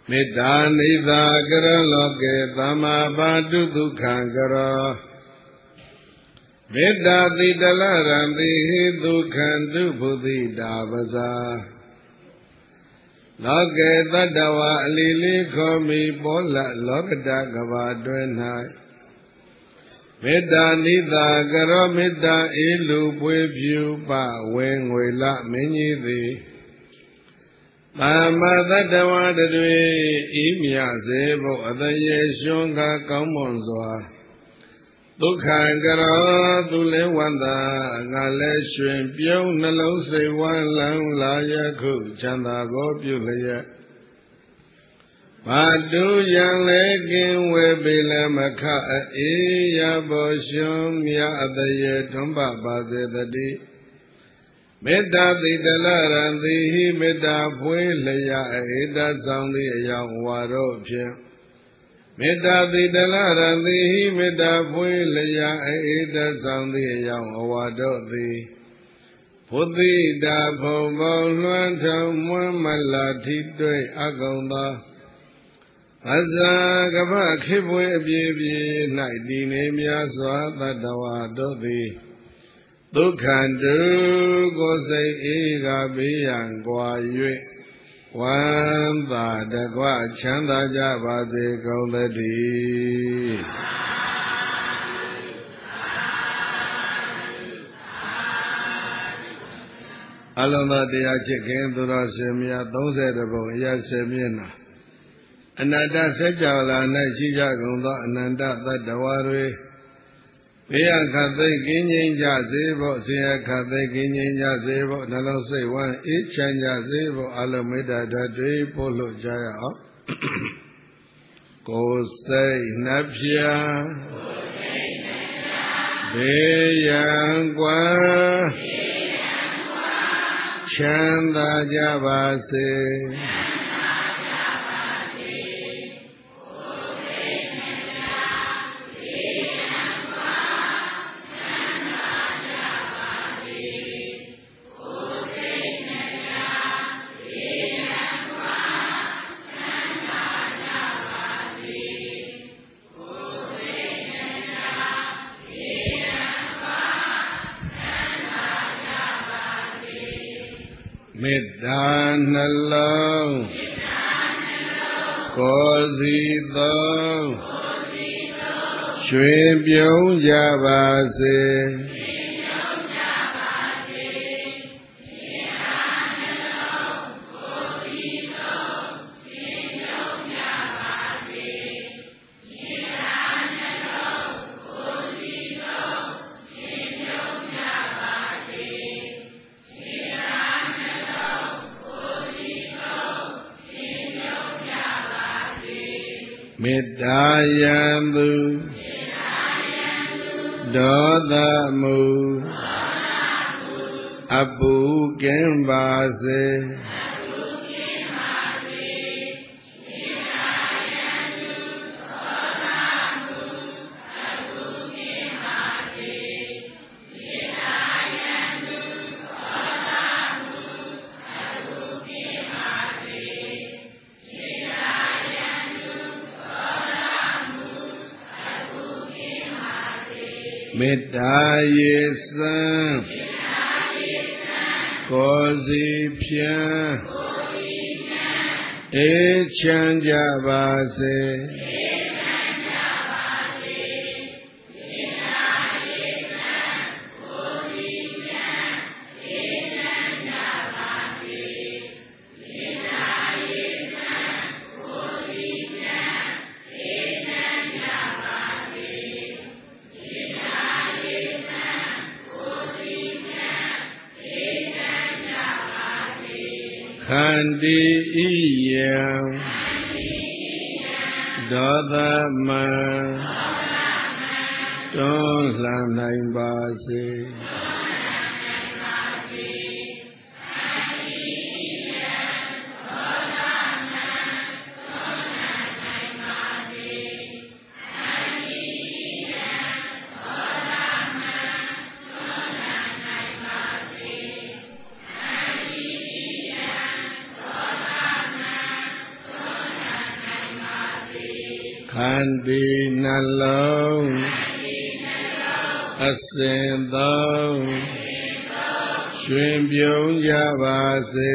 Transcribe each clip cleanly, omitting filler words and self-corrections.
မေတ္တာနိသာကရလောကေသမ္မာပါတုဒုက္ခံကရောမေတ္တာတိတလရံတိဟိဒုက္ခံတုဘုသိတာပဇာလောကေတတ္တဝါအလီလီခောမိပောလလောကတကဘာတွင်၌မေတ္တာနိသာကရောမေတ္တာအေလူပွေဖြူပဝေငွေလမင်းကြီးသည်သမ္မာတတ္တဝါတွေဤမြစေဖို့အတရေရှင်ကကောင်းမွန်စွာဒုက္ခကရောသူလည်းဝန္တာငါလည်းရွှင်ပြုံးနှလုံးစိတ်ဝမ်းလန်းလာယခုချမ်းသာကိုပြုလျက်ဘာတုယံလည်းကင်းဝေပေလည်းမခအေးရဘောရှင်မြအတရေထွန်းပပါစေတည်းမေတ္တာတိတလရံတိဟိမေတ္တာဖွေးလျက်ဧတဆောင်သည့်အယောင်ဝါတို့ဖြင့်မေတ္တာတိတလရံတိဟိမေတ္တာဖွေးလျက်ဧတဆောင်သည့်အယောင်ဝါတို့သည်ဘုသိတာဖုံပေါင်းလွှမ်းထုံမွမ်းမလာထိတွေ့အကုန်သောအဇာကပခိပွေအပြည့်ပြည့်၌တည်နေများစွာတတ္တဝါတို့သည်ဒုက္ခတုကိုယ်စိတ်အေးကဘေးရန်ကွာ၍ဝမ်းသာတကွချမ်းသာကြပါစေကုန်သတည်းအလုံးစုံတရားချစ်ခင်သူတော်ရှင်များ30ပုံအရာ10မျက်နှာအနတ္တစัจ java လာ၌ရှိကြကုန်သောအနန္တသတ္တဝါတွေဘေးရန်ခတ်သိမ်းကင်းငြိမ်းကြစေဖို့ဆင်းရဲခတ်သိမ်းကင်းငြိမ်းကြစေဖို့နှလုံးစိတ်ဝမ်းအေးချမ်းကြစေဖို့အလုံးမေတ္တာဓာတ်တွေပို့လို့ကြရအောင်ကိုယ်စိတ်နှပြဘေးရန်ကွာချမ်းသာကြပါစေမေတ္တာနှလုံးကိုယ်စီသုံးရွှင်ပြုံးကြပါစေမေတ္တာယံသူဒေါသမုအပုကင်းပါစေမေတ္တာရေစံကိုယ်စီဖြံအေးချမ်းကြပါစေခန္တီဣယံဒေါသမံတွန်းလှန်နိုင်ပါစေန္တိနှလုံးအစဉ်သုံးရွှင်ပြုံးကြပါစေ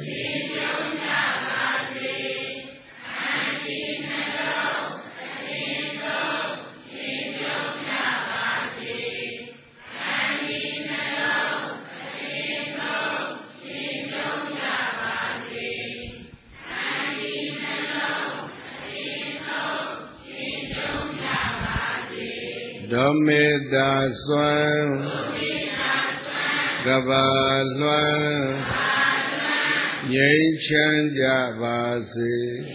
ဓမ္မေတာစွမ်းကဘာလွှမ်းငြိမ်းချမ်းကြပါစေ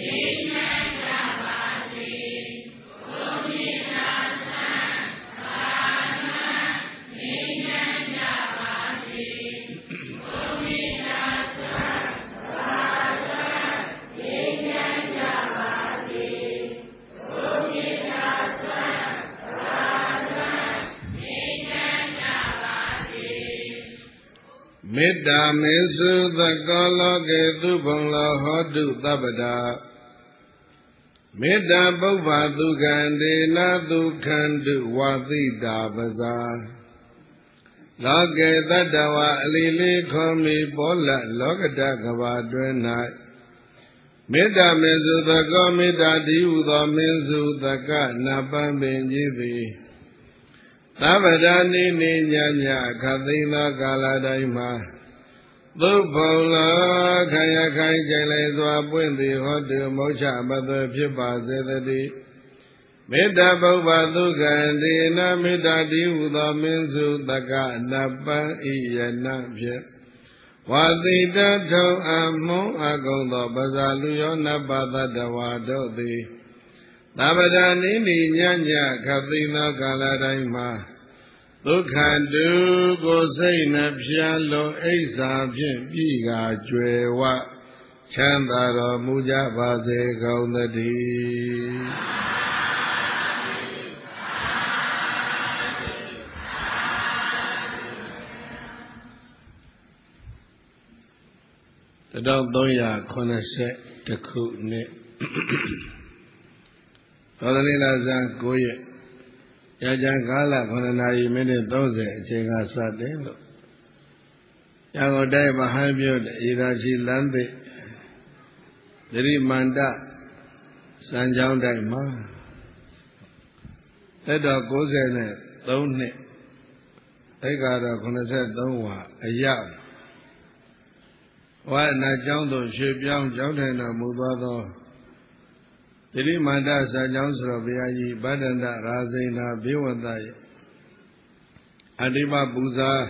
မေတ္တာမေစုသကောလောကေသူဘုံလောဟောတုသဗ္ဗတာမေတ္တာပုဗ္ဗဒုက္ခံဒေနဒုက္ခံတုဝါသိတာပဇာလောကေတတ္တဝအလီလေးခောမိပောလလောကတကဘာတွင်၌မေတ္တာမေစုသကောမေတ္တာတိဟုသောမင်းစုသကနပံပင်ကြီးသည်သဗ္ဗဒါနိနိညာညာခသိန်းသောကာလတိုင်းမှာသုဘုံလောခယခိုင်ကြိုင်လေစွာပွင့်သည်ဟောတုမောချမသွေဖြစ်ပါစေတည်းမေတ္တာပုဗ္ဗဒုက္ခံဒေနမေတ္တာတိဟုသောမင်းစုတကနပံဤယနာဖြင့်ဝါတိတထုံအမွန်အကုံသောပဇာလူယောနပသတ္တဝါတို့သည်သဗ္ဗဒါနိနိညာညာခသိန်းသောကာလတိုင်းမှာဒုက္ခတုကိုစိတ်နှဖျားလုံးအိဋ္ဌာဖြင့်ပြည်ကားကျွယ်ဝချမ်းသာတော်မူကြပါစေကုန်သတည်း1380ခုနှစ်သောတနိလဇန်9ရက်ရကြံကာလ9နာရီမိနစ်30အချိန်ကစတင်လို့ရန်ကုန်တိုင်းမဟန်းမြို့ဣရာရှိလမ်းသစ်သတိမန္တစံကြောင်းတိုင်းမှာသက်တော်93နှစ်သိက္ခာတော်83ဝါအယဝါနာကျောင်းသို့ရွှေ့ပြောင်းကျောင်းထိုင်တော်မူသွားသောသတိမန္တစံကြောင်းဆိုတော်ဘုရားကြီးဗဒ္ဒန္တရာဇိနာဘေဝတ္တရဲ့အတိမပူဇာ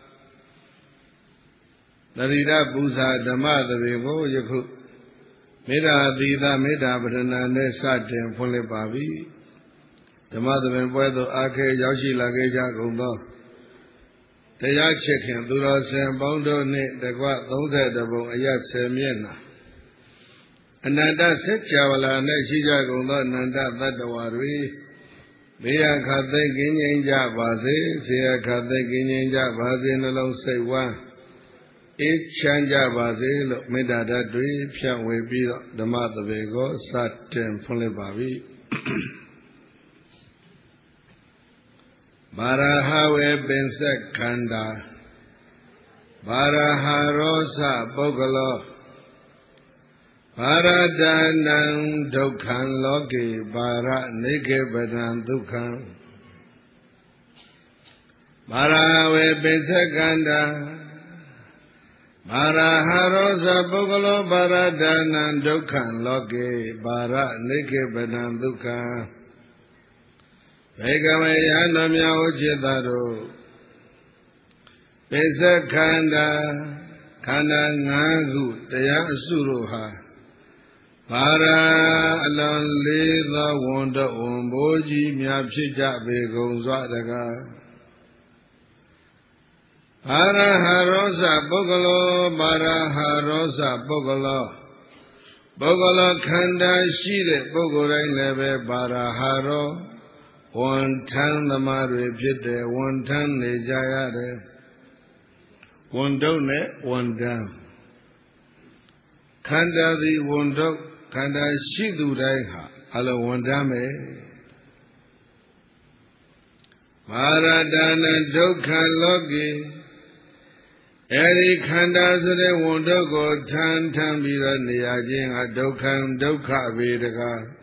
တရိဒပူဇာဓမ္မသဘေကိုယခုမေတ္တာသီသမေတ္တာပဒနာနဲ့စတင်ဖွင့်လှစ်ပါပြီဓမ္မသဘေပွဲသို့အားခဲရောက်ရှိလာခဲ့ကြကုန်သောတရားချစ်ခင်သူတော်စင်ပေါင်းတို့နှင့်တကွ30ပုံအရ10မျက်နှာအနန္တစัจ java လာ၌ရှိကြကုန်သောအနန္တသတ္တဝါတွေဘေးရခတ်သိကင်းငြိမ်းကြပါစေဆေရခတ်သိကင်းငြိမ်းကြပါစေနှလုံးစိတ်ဝမ်းအေးချမ်းကြပါစေလို့မေတ္တာဓာတ်တွေဖြန့်ဝေပြီးတော့ဓမ္မသဘေကိုစတင်ဖွင့်လှစ်ပါပြီဘာရဟဝေပင်စက်ခန္ဓာဘာရဟရောစပုဂ္ဂလောဘာရဒနံဒုက္ခံလောကေဘာရနိကေပဒံဒုက္ခံဘာရဝေပိစ္ဆကန္တာဘာရဟရောဇပုဂ္ဂလောဘာရဒနံဒုက္ခံလောကေဘာရနိကေပဒံဒုက္ခံဘေကဝေယံတော်မြတ်ဥจิตတို့ပိစ္ဆခန္ဓာခန္ဓာ5ခုတရားအစုတို့ဟာဘာရာအလွန်လေးသောဝန်တော်ဝန်ဘိုးကြီးများဖြစ်ကြပေကုန်စွာတကားဘာရာဟရောဇပုဂ္ဂလောဘာရာဟရောဇပုဂ္ဂလောပုဂ္ဂလောခန္ဓာရှိတဲ့ပုဂ္ဂိုလ်တိုင်းလည်းပဲဘာရာဟရောဝန်ထမ်းသမားတွေဖြစ်တယ်ဝန်ထမ်းနေကြရတယ်ဝန်တုတ်နဲ့ဝန်တန်းခန္ဓာသည်ဝန်တုတ်ခန္ဓာရှိသူတိုင်းဟာအလုံးဝန်တမ်းမယ်မာရဒနာဒုက္ခလောကေအဲဒီခန္ဓာဆိုတဲ့ဝန်တို့ကိုထမ်းပြီးတော့နေရခြင်းဟာဒုက္ခဝေဒက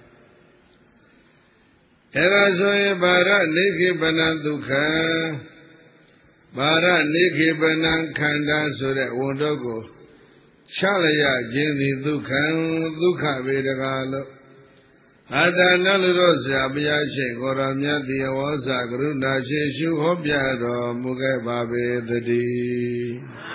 အဲဒါဆိုရင်ဘာရနိခိပနဒုက္ခဘာရနိခိပနခန္ဓာဆိုတဲ့ဝန်တို့ကိုချလျခြင်းသည်ဒုက္ခဝေဒကလို့အတ္တနလူတို့ဆရာဘုရားရှင်ကိုရောမြတ်တိဝေါဇကရုဏာရှင်ရှုဟောပြတော်မူခဲ့ပါပေသတည်း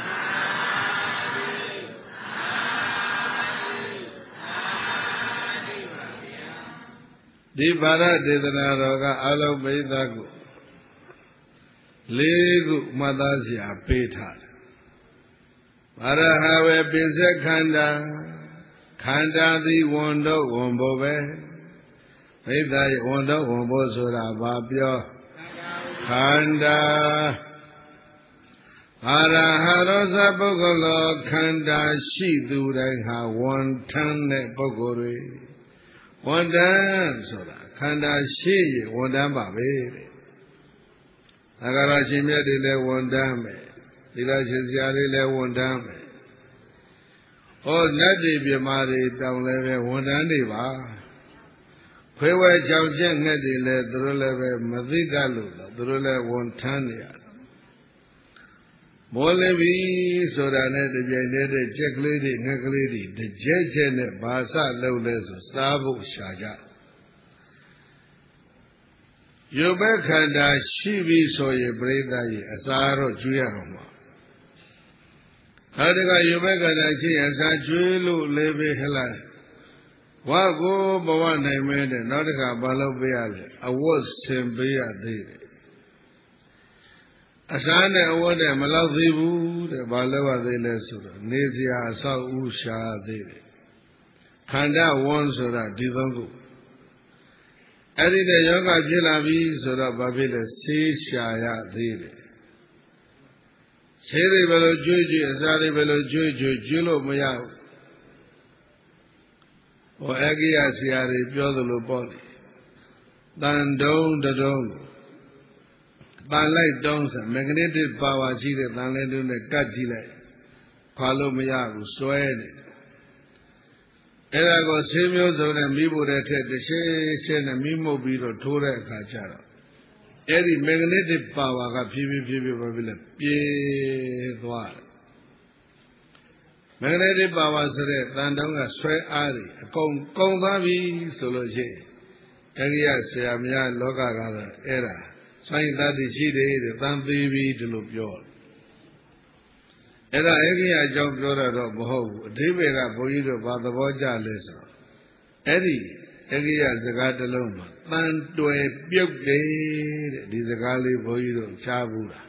ဒီဗာရဒေသနာတော်ကအလုံးပိသကု၄ခုမှတ်သားစရာပေးထားတယ်ဗာရဟဝေပိစခန္ဓာခန္ဓာသည်ဝန်တော့ဝန်ဖို့ပဲပိဿာရဲ့ဝန်တော့ဝန်ဖို့ဆိုတာဘာပြောခန္ဓာအာရဟရောဇပုဂ္ဂလောခန္ဓာရှိသူတိုင်းဟာဝန်ထမ်းတဲ့ပုဂ္ဂိုလ်တွေဝန်တန်းဆိုတာခန္ဓာရှိရင်ဝန်တန်းပါပဲတဲ့။ဒါကြတော့ရှင်မြတ်တွေလည်းဝန်တန်းမယ်။သီလရှင်ဆရာတွေလည်းဝန်တန်းမယ်။ဟောနတ်တွေပြမာတွေတောင်းလည်းပဲဝန်တန်းတွေပါ။ခွေးဝဲချောင်ချက်ငှက်တွေလည်းသူတို့လည်းပဲမသိတတ်လို့သူတို့လည်းဝန်ထမ်းနေရတယ်။မောလဘီဆိုတာနဲ့တပြိုင်တည်းချက်ကလေးတွေငှက်ကလေးတွေတကြဲကြဲနဲ့ဘာစလုပ်လဲဆိုစားဖို့ရှာကြရုပ်ပဲခန္ဓာရှိပြီဆိုရင်ပြိဿရဲ့အစာတော့ကျွေးရတော့မှာအဲဒီကရုပ်ပဲခန္ဓာရှိရင်အစာကျွေးလို့လည်းပဲဟလားဝါကိုဘဝနိုင်မဲတဲ့နောက်တစ်ခါဘာလုပ်ပေးရလဲအဝတ်ဆင်ပေးရသေးတယ်အစားနဲ့အဝတ်နဲ့မလောက်သေးဘူးတဲ့ဘာလို့ရသေးလဲဆိုတော့နေစရာအဆောက်အဦရှာသေးတယ်ခန္ဓာဝန်ဆိုတာဒီသုံးခုအဲ့ဒီတဲ့ယောဂဖြစ်လာပြီဆိုတော့ဘာဖြစ်လဲဆေးရှာရသေးတယ်ဆေးတွေဘယ်လိုကျွေးအစာတွေဘယ်လိုကျွေးလို့မရဘူးဟောအဂိယဆရာတွေပြောသလိုပေါ့လေတန်တုံးတုံးတန်လိုက်တုံးဆိုမက်ဂနတစ်ပါဝါရှိတဲ့တန်လိုက်တုံးနဲ့ကတ်ကြည့်လိုက်ခွာလို့မရဘူးစွဲနေတယ်အဲ့ဒါကိုဆေးမျိုးစုံနဲ့မိဖို့တဲ့ထက်တစ်ချက်နဲ့မိမှုတ်ပြီးတော့ထိုးတဲ့အခါကျတော့အဲ့ဒီမက်ဂနတစ်ပါဝါကဖြည်းဖြည်းဘာဖြစ်လဲပြေးသွားတယ်မဂ္ဂနေတိပါဝါဆိုတဲ့တန်တုံးကဆွဲအားတွေအကုန်ကုန်သွားပြီဆိုလို့ရှိရင်အဂိယဆရာများလောကကတော့အဲ့ဒါစိုင်းသားတည်ရှိတယ်တဲ့တန်သေးပြီဒီလိုပြောတယ်အဲ့ဒါအဂိယအကြောင်းပြောတော့မဟုတ်ဘူးအဓိပ္ပာယ်ကဘုန်းကြီးတို့ဘာသဘောကျလဲဆိုတော့အဲ့ဒီအဂိယစကားတစ်လုံးမှာတန်တွယ်ပြုတ်တယ်တဲ့ဒီစကားလေးဘုန်းကြီးတို့ရှားဘူးလား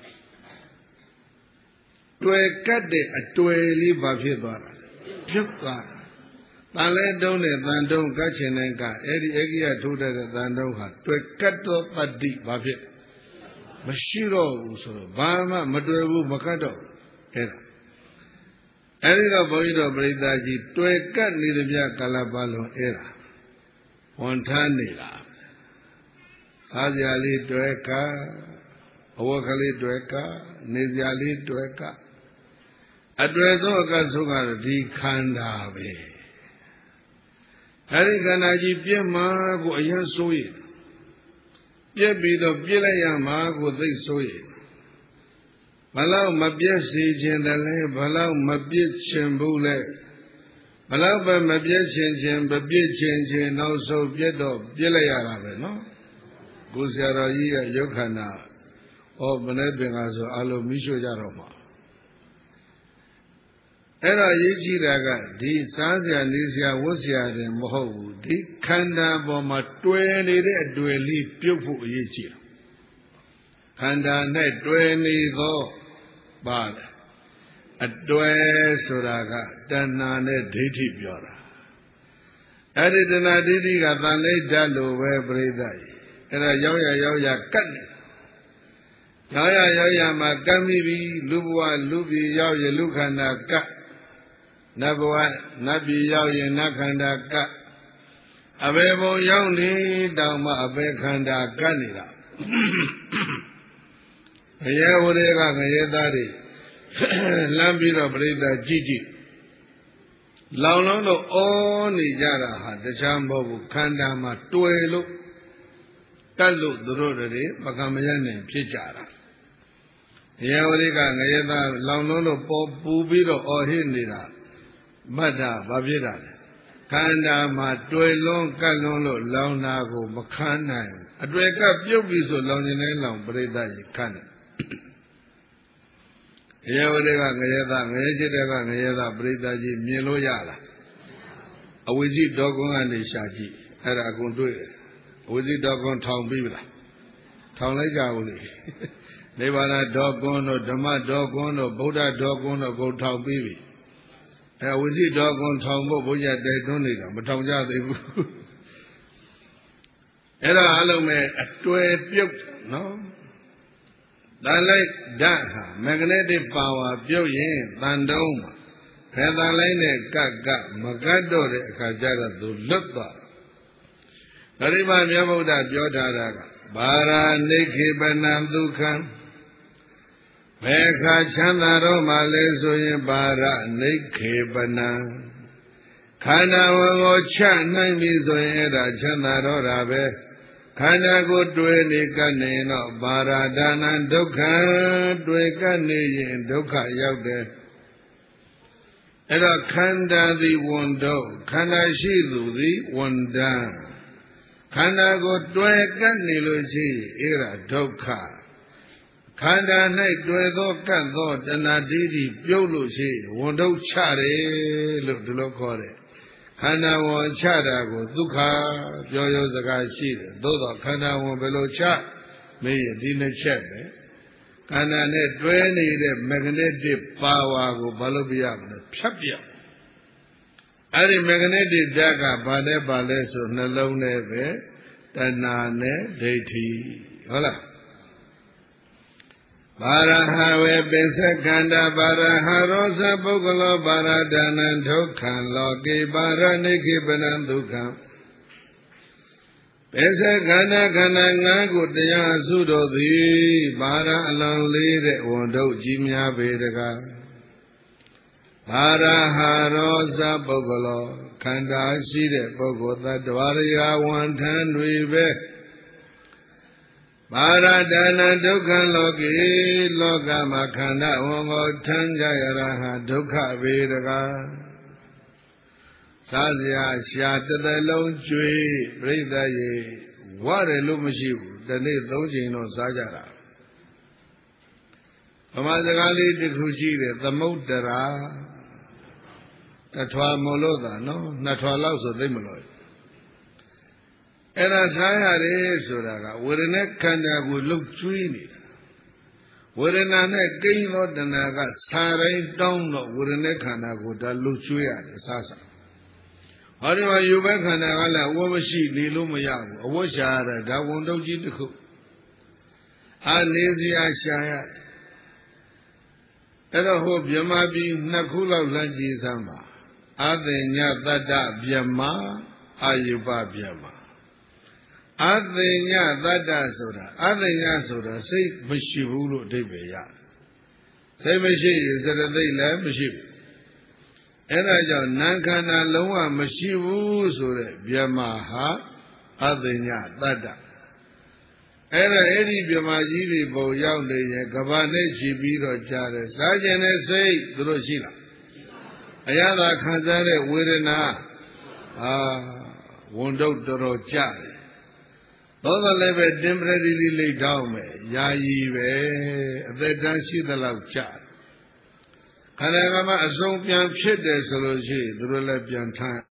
တွေ့ကတ်တဲ့အတွေ့လေးဘာဖြစ်သွားတာပြုတ်သွားတာတန်လဲတုံးနဲ့တန်တုံးကတ်ချင်တဲ့ကအဲ့ဒီအဂိယထိုးတဲ့တန်တုံးဟာတွေ့ကတ်သောတတ္တိဘာဖြစ်မရှိတော့ဘူးဆိုတော့ဘာမှမတွေ့ဘူးမကတ်တော့အဲ့ဒီတော့ဘုန်းကြီးတို့ပြိဿကြီးတွေ့ကတ်နေသမျှကာလပတ်လုံးအဲ့ဒါဝန်ထမ်းနေတာစားကြလေးတွေ့ကတ်အဝတ်ကလေးတွေ့ကတ်နေကြလေးတွေ့ကတ်အတွေ့သောအကဆုံးကတော့ဒီခန္ဓာပဲအဲဒီခန္ဓာကြီးပြည့်မှာကိုအရင်ဆိုးရပြည့်ပြီးတော့ပြည့်လိုက်ရမှာကိုသိဆိုးရဘလောက်မပြည့်စေခြင်းတည်းလဲဘလောက်မပြည့်ချင်ဘူးလဲဘလောက်ပဲမပြည့်ချင်မပြည့်ချင်နောက်ဆုံးပြည့်တော့ပြည့်လိုက်ရတာပဲနော်ကိုဆရာတော်ကြီးရဲ့ရုပ်ခန္ဓာဩမနေ့ပင်ကဆိုအလုံးမိရှို့ကြတော့မှာအဲ့တော့ရေးကြည့်တာကဒီစားစရာနေစရာဝတ်စရာတွေမဟုတ်ဘူးဒီခန္ဓာပေါ်မှာတွယ်နေတဲ့အတွေ့လေးပြုတ်ဖို့အရေးကြီးတယ်ခန္ဓာ၌တွယ်နေသောပါတယ်အတွေ့ဆိုတာကတဏှာနဲ့ဒိဋ္ဌိပြောတာအဲ့ဒီတဏှာဒိဋ္ဌိကသံလိတ်ဓာတ်လိုပဲပြိဿကြီးအဲ့ဒါရောက်ရကတ်နေရောက်ရမှာကတ်မိပြီလူဘဝလူပြည်ရောက်ရလူခန္ဓာကတ်နတ်ဘဝနတ်ပြည်ရောက်ရင်နတ်ခန္ဓာကတ်အဘေဘုံရောက်နေတောင်မှအဘေခန္ဓာကတ်နေတာငရဲဝရေကငရဲသားတွေလမ်းပြီးတော့ပြိဿကြည့်ကြည့်လောင်လုံးတော့အောနေကြတာဟာတခြားမဟုတ်ဘူးခန္ဓာမှာတွေ့လို့တတ်လို့သူတို့တွေပကံမရနိုင်ဖြစ်ကြတာငရဲဝရေကငရဲသားလောင်လုံးတော့ပေါ်ပူပြီးတော့အော်ဟစ်နေတာမတ်တာဘာဖြစ်တာလဲခန္ဓာမှာတွေ့လွန်းကတ်လွန်းလို့လောင်တာကိုမခံနိုင်အတွေ့ကပြုတ်ပြီးဆိုလောင်နေတဲ့လောင်ပြိဿကြီးခန့်တယ်ငရဲဝရေကငရဲသားငရဲချစ်တဲ့ကငရဲသားပြိဿကြီးမြင်လို့ရလားအဝိဇ္ဇိဒေါကွန်းကနေရှာကြည့်အဲ့ဒါအကုန်တွေ့တယ်အဝိဇ္ဇိဒေါကွန်းထောင်ပြီးပြီလားထောင်လိုက်ကြဦးလေနိဗ္ဗာန်ဒေါကွန်းတို့ဓမ္မဒေါကွန်းတို့ဗုဒ္ဓဒေါကွန်းတို့ကိုထောင်ပြီးပြီအဲဝိဇ္ဇိဒေါကွန်းထောင်ဖို့ဘုရားတိုက်တွန်းနေတာမထောင်ကြသေးဘူးအဲ့ဒါအလုံးမဲ့အတွေ့ပြုတ်နော်တန်လိုက်ဓာတ်ဟာမဂ္ဂနတိပါဝါပြုတ်ရင်တန်တုံးမှာဖယ်တန်လိုက်နဲ့ကတ်မကတ်တော့တဲ့အခါကျတော့သူလွတ်သွားတယ်ဂရိမမြတ်ဗုဒ္ဓပြောထားတာကဘာရာနိခေပနံဒုက္ခံဘယ်ခါချမ်းသာတော့မှလဲဆိုရင်ဘာရာနိခေပနံခန္ဓာဝန်ကိုချနိုင်ပြီဆိုရင်အဲ့ဒါချမ်းသာတော့တာပဲခန္ဓာကိုတွေ့နေကနေတော့ဘာရာဒါနံဒုက္ခတွေ့ကနေရင်ဒုက္ခရောက်တယ်အဲ့တော့ခန္ဓာသည်ဝန်တော့ခန္ဓာရှိသူသည်ဝန်တံခန္ဓာကိုတွေ့ကနေလို့ရှိရင်အဲ့ဒါဒုက္ခခန္ဓာ၌တွေ့သောကတ်သောတဏှာဒိဋ္ဌိပြုတ်လို့ရှိရင်ဝန်တော့ချတယ်လို့ဒီလိုခေါ်တယ်ခန္ဓာဝန်ချတာကိုဒုက္ခပြောရိုးစကားရှိတယ်သို့တော့ခန္ဓာဝန်ဘယ်လိုချမေးရင်ဒီနှစ်ချက်ပဲခန္ဓာနဲ့တွဲနေတဲ့မဂ္ဂနတိပါဝါကိုဘာလို့ပြရမလဲဖြတ်ပြအဲ့ဒီမဂ္ဂနတိဓာတ်ကဘာနဲ့ပါလဲဆိုနှလုံးနဲ့ပဲတဏှာနဲ့ဒိဋ္ဌိဟုတ်လားဘာရဟဝေပိစခန္ဓာဘာရဟရောဇပုဂ္ဂလောဘာရဒါနံဒုက္ခံလောကေဘာရနိခိပနံဒုက္ခံပိစခန္ဓာခန္ဓာ၅ခုတရားစုတော်သည်ဘာရအလွန်လေးတဲ့ဝန်ထုတ်ကြီးများပေတကားဘာရဟရောဇပုဂ္ဂလောခန္ဓာရှိတဲ့ပုဂ္ဂိုလ်သတ္တဝါရာဝန်ထမ်းတွေပဲဘာရဒါနဒုက္ခလောကေလောကမှာခန္ဓာဝန်ကိုထမ်းကြရတာဟာဒုက္ခပဲတကားစားစရာရှာတစ်သက်လုံးကျွေးပြိဿရေဝရတယ်လို့မရှိဘူးဒီနေ့၃ချိန်တော့စားကြတာဗမာစကားလေးတစ်ခုရှိတယ်သမုဒ္ဒရာတထွာမလို့သာနော်နှစ်ထွာလောက်ဆိုသိမလို့အဲ့ဒါစားရတယ်ဆိုတာကဝေဒနာခန္ဓာကိုလှုပ်ကျွေးနေတာဝေဒနာနဲ့ကိန်းသောတဏှာကစာတိုင်းတောင်းတော့ဝေဒနာခန္ဓာကိုဒါလှုပ်ကျွေးရတယ်စားစားဟောဒီမှာယူဘက်ခန္ဓာကလည်းအဝတ်မရှိနေလို့မရဘူးအဝတ်ရှာရတာဒါဝန်တုပ်ကြီးတစ်ခုအနေစရာရှာရအဲ့တော့ဟိုမြမပြည်နှစ်ခုလောက်လမ်းကြည့်စမ်းပါအသိညတတ္တဗျမအာယုပဗျမအသိညတတ္တဆိုတာအသိညဆိုတာစိတ်မရှိဘူးလို့အဓိပ္ပာယ်ရစိတ်မရှိရင်စရသိလည်းမရှိဘူးအဲ့ဒါကြောင့်နာခန္ဓာလုံးဝမရှိဘူးဆိုတဲ့ဗျမဟာအသိညတတ္တအဲ့ဒီဗျမကြီးတွေပုံရောက်နေရင်ကဘာနဲ့ချီပြီးတော့ကြားတယ်စားကျင်တဲ့စိတ်သူတို့ရှိလားအရသာခံစားတဲ့ဝေဒနာဝန်တုတ်တော်တော်ကြတယ်သောသောလည်းပဲတင်ပရတိလိတ်တောင်းမယ်ယာယီပဲအသက်တန်းရှိသလောက်ကြတယ်ခန္ဓာကမှအစုံပြန်ဖြစ်တယ်ဆိုလို့ရှိရင်သူတို့လည်းပြန်ထမ်း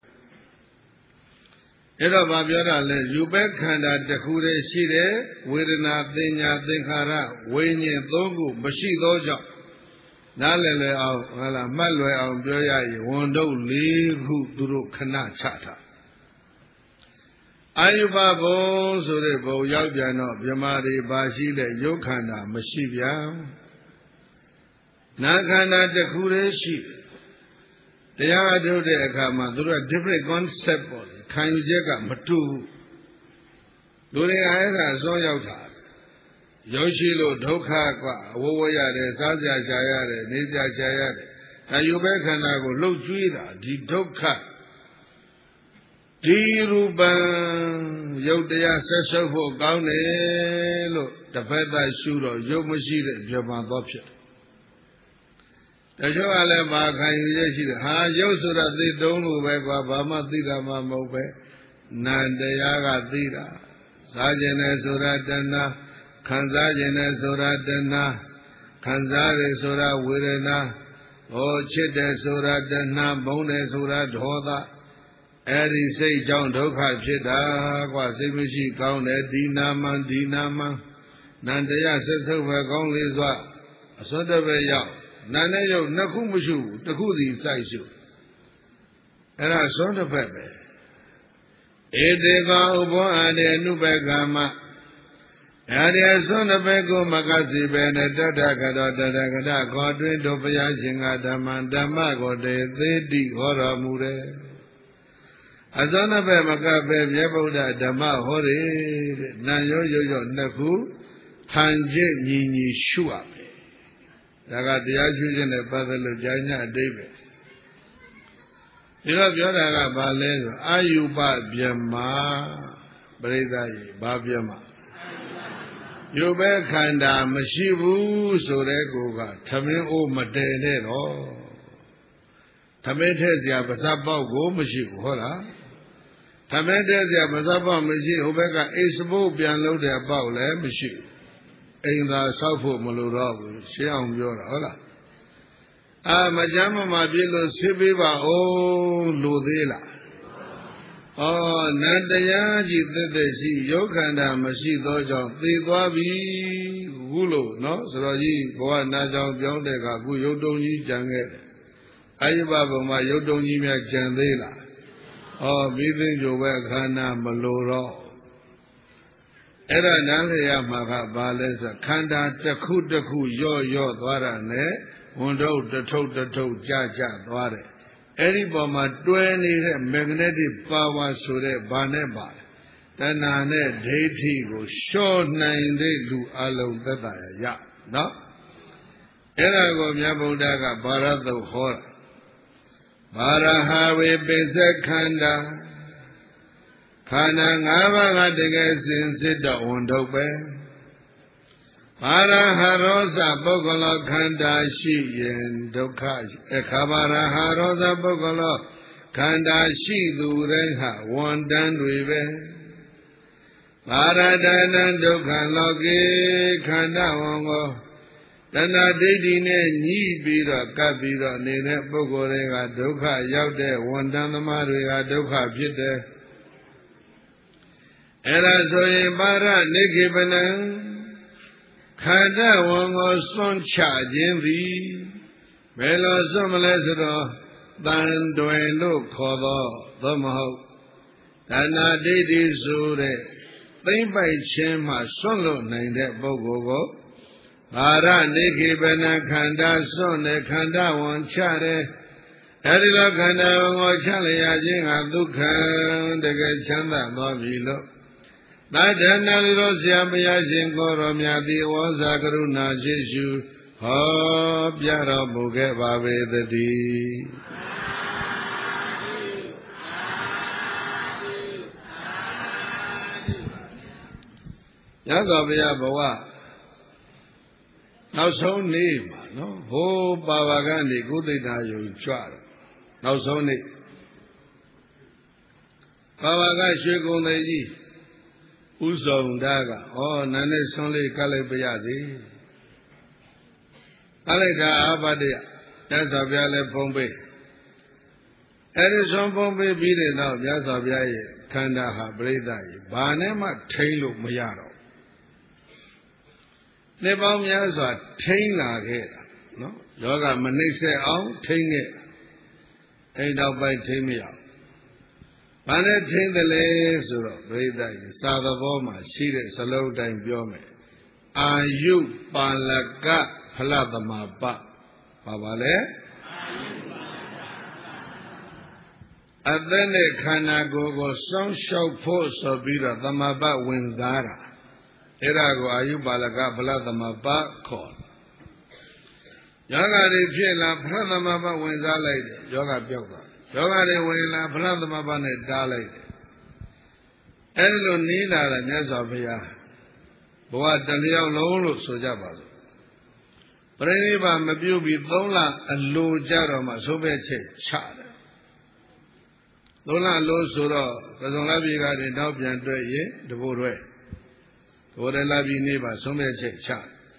အဲ့တော့ဗာပြောတာလဲယူပဲခန္ဓာတစ်ခုတည်းရှိတယ်ဝေဒနာသင်ညာသင်္ခါရဝိညာဉ်၃ခုမရှိသောကြောင့်နားလည်လွယ်အောင်ဟုတ်လားမှတ်လွယ်အောင်ပြောရရင်ဝန်တုပ်၄ခုသူတို့ခဏချထားအာယုဘဘုံဆိုတဲ့ဘုံရောက်ပြန်တော့မြမတွေပါရှိတဲ့ယုတ်ခန္ဓာမရှိပြန်နာခန္ဓာတစ်ခုတည်းရှိတရားထုတ်တဲ့အခါမှာသူတို့က different concept ပေါ့လေခံယူချက်ကမတူဘူးလူတွေကအဲ့ဒါအစွန်းရောက်တာရုပ်ရှိလို့ဒုက္ခကအဝဝရတယ်စားကြရှာရတယ်နေကြရှာရတယ်ဒါယူပဲခန္ဓာကိုလှုပ်ကြွေးတာဒီဒုက္ခဒီရူပံရုပ်တရားဆက်ဆုပ်ဖို့ကောင်းတယ်လို့တစ်ဖက်သက်ရှုတော့ရုပ်မရှိတဲ့ပြမသွားဖြစ်တယ်တချို့ကလည်းဘာခံယူရရှိတယ်ဟာရုပ်ဆိုတာသိတုံးလို့ပဲကွာဘာမှသိတာမှမဟုတ်ပဲနာတရားကသိတာစားခြင်းနဲ့ဆိုတာတဏှာခံစားခြင်းနဲ့ဆိုတာတဏှာခံစားရဆိုတာဝေဒနာဟောချစ်တယ်ဆိုတာတဏှာဘုံတယ်ဆိုတာဒေါသအဲ့ဒီစိတ်ကြောင့်ဒုက္ခဖြစ်တာကွာစိတ်မရှိကောင်းတယ်ဒီနာမနန္တရားဆက်ဆုပ်ပဲကောင်းလေးစွာအစွတ်တပဲရောက်နာနဲ့ရုပ်နှစ်ခုမရှိဘူးတစ်ခုစီစိုက်ရှုအဲ့ဒါစွန်းတစ်ဖက်ပဲဧတေကောဥဘောအတေအနုပကမအဲ့ဒီစွန်းတစ်ဖက်ကိုမကစီပဲနဲ့တတခတော်တတခတခေါ်တွင်တို့ဘုရားရှင်ကဓမ္မကိုတေသေးတိဟောတော်မူတယ်အစွန်းတစ်ဖက်မကပဲမြတ်ဗုဒ္ဓဓမ္မဟောတယ်တဲ့နာရောရုပ်ရောနှစ်ခုဟန်ကျက်ညီရှုရမယ်ဒါကတရားရှုခြင်းနဲ့ပတ်သက်လို့ဉာဏ်ညအတိတ်ပဲဒီတော့ပြောတာကဘာလဲဆိုအာယုပဗျမပရိသတ်ကြီးဘာဗျမရုပ်ပဲခန္ဓာမရှိဘူးဆိုတဲ့ကိုကသမင်းအိုးမတည်နဲ့တော့သမင်းထဲစရာပါးစပ်ပေါက်ကိုမရှိဘူးဟုတ်လားသမင်းထဲစရာပါးစပ်ပေါက်မရှိဟိုဘက်ကအိစဘုတ်ပြန်လို့တဲ့ပေါက်လည်းမရှိဘူးအိမ်သာဆောက်ဖို့မလိုတော့ဘူးရှင်းအောင်ပြောတာဟုတ်လားမကြမ်းမပြည့်လို့ဆေးပေးပါဦးလိုသေးလားနတ်တရားကြီးသက်သက်ရှိယောခန္ဓာမရှိသောကြောင့်သေသွားပြီခုလို့နော်ဆိုတော့ကြီးဘဝနာကြောင့်ပြောင်းတဲ့အခါခုရုပ်တုံကြီးကြံခဲ့တယ်အာယုဘဘုံမှာရုပ်တုံကြီးများကြံသေးလားပြီးသိကြပဲခန္ဓာမလိုတော့အဲ့ဒါနားလည်ရမှာကဘာလဲဆိုခန္ဓာတစ်ခုတစ်ခုရော့သွားတာနဲ့ဝန်ထုတ်တထုပ်ကြသွားတယ်အဲ့ဒီပေါ်မှာတွဲနေတဲ့ magnetic power ဆိုတဲ့ဘာနဲ့ပါလဲတဏှာနဲ့ဒိဋ္ဌိကိုလျှော့နိုင်တဲ့လူအလုံးသက်သာရနော်အဲ့ဒါကိုမြတ်ဗုဒ္ဓကဘာရတုတ်ဟောတာဘာရဟဝေပိစခန္ဓာခန္ဓာ၅ပါးကတကယ်စင်စစ်တော့ဝန်ထုတ်ပဲဘာရဟရောဇပုဂ္ဂလောခန္ဓာရှိရင်ဒုက္ခအခါဘာရဟရောဇပုဂ္ဂလောခန္ဓာရှိသူတိုင်းဟာဝန်တန်းတွေပဲဘာရတနံဒုက္ခလောကေခန္ဓာဝန်ကိုတဏှာဒိဋ္ဌိနဲ့ညှိပြီးတော့ကပ်ပြီးတော့နေတဲ့ပုဂ္ဂိုလ်တွေကဒုက္ခရောက်တဲ့ဝန်တန်းသမားတွေကဒုက္ခဖြစ်တယ်အဲ့ဒါဆိုရင်ပါရနိခေပနံခန္ဓာဝန်ကိုစွန့်ချခြင်းသည်ဘယ်လိုစွန့်မလဲဆိုတော့တန်တွယ်လို့ခေါ်တော့သို့မဟုတ်တဏှာဒိဋ္ဌိဆိုတဲ့သိမ့်ပိုက်ခြင်းမှစွန့်လို့နိုင်တဲ့ပုဂ္ဂိုလ်ကိုဘာရနိခေပနခန္ဓာစွန့်တဲ့ခန္ဓာဝန်ချတဲ့အဲဒီလိုခန္ဓာဝန်ကိုချလျာခြင်းဟာဒုက္ခတကယ်ချမ်းသာသွားပြီလို့သာဒနာလူတော်ဆရာဘုရားရှင်ကိုရောမြတ်သည်ဝေါဇာကရုဏာရှိရှုဟောပြတော်မူခဲ့ပါပေတည်းရသော်ဘုရားဘဝနောက်ဆုံးနေ့မှာနော်ဟိုးပါဝါကနေကုသိတ္တယုံကြွတယ်နောက်ဆုံးနေ့ပါဝါကရွှေကုံသေးကြီးဥဆောင်တာကနာနဲ့ဆွန်းလေးကလိုက်ပြရစီကလိုက်တာအာဘတရမြတ်စွာဘုရားလည်းဖုံးပေးအဲဒီဆွန်းဖုံးပေးပြီးတဲ့နောက်မြတ်စွာဘုရားရဲ့ခန္ဓာဟာပြိဿကြီးဘာနဲ့မှထိမ့်လို့မရတော့နှစ်ပေါင်းများစွာထိမ့်လာခဲ့တာနော်ယောဂမနှိမ့်ဆက်အောင်ထိမ့်ခဲ့အိမ်တော့ပိုက်ထိမ့်မရဘာနဲ့ထိမ့်တယ်လဲဆိုတော့ပြိဿကြီးစာသဘောမှာရှိတဲ့စလုံးတိုင်းပြောမယ်အာယုပါလကဖလသမပဘာပါလဲအသက်နဲ့ခန္ဓာကိုယ်ကိုစောင့်ရှောက်ဖို့ဆိုပြီးတော့သမဘဝင်စားတာအဲ့ဒါကိုအာယုပါလကဖလားသမဘခေါ်ယောဂတွေဖြစ်လာဖလားသမဘဝင်စားလိုက်တယ်ယောဂပြောက်သွားယောဂတွေဝင်လာဖလားသမဘနဲ့တားလိုက်တယ်အဲ့လိုနီးလာတာမြတ်စွာဘုရားဘဝတလျောက်လုံးလို့ဆိုကြပါစို့ပရိနိဗ္ဗာန်မပြုတ်ပြီး3လအလိုကြတော့မှသိုးပဲချက်ချတယ်3လအလိုဆိုတော့ကစုံလပြည်ကနေနောက်ပြန်တွေ့ရင်တဘိုးတွေဘိုးရလပြည်နေပါသိုးပဲချက်ချ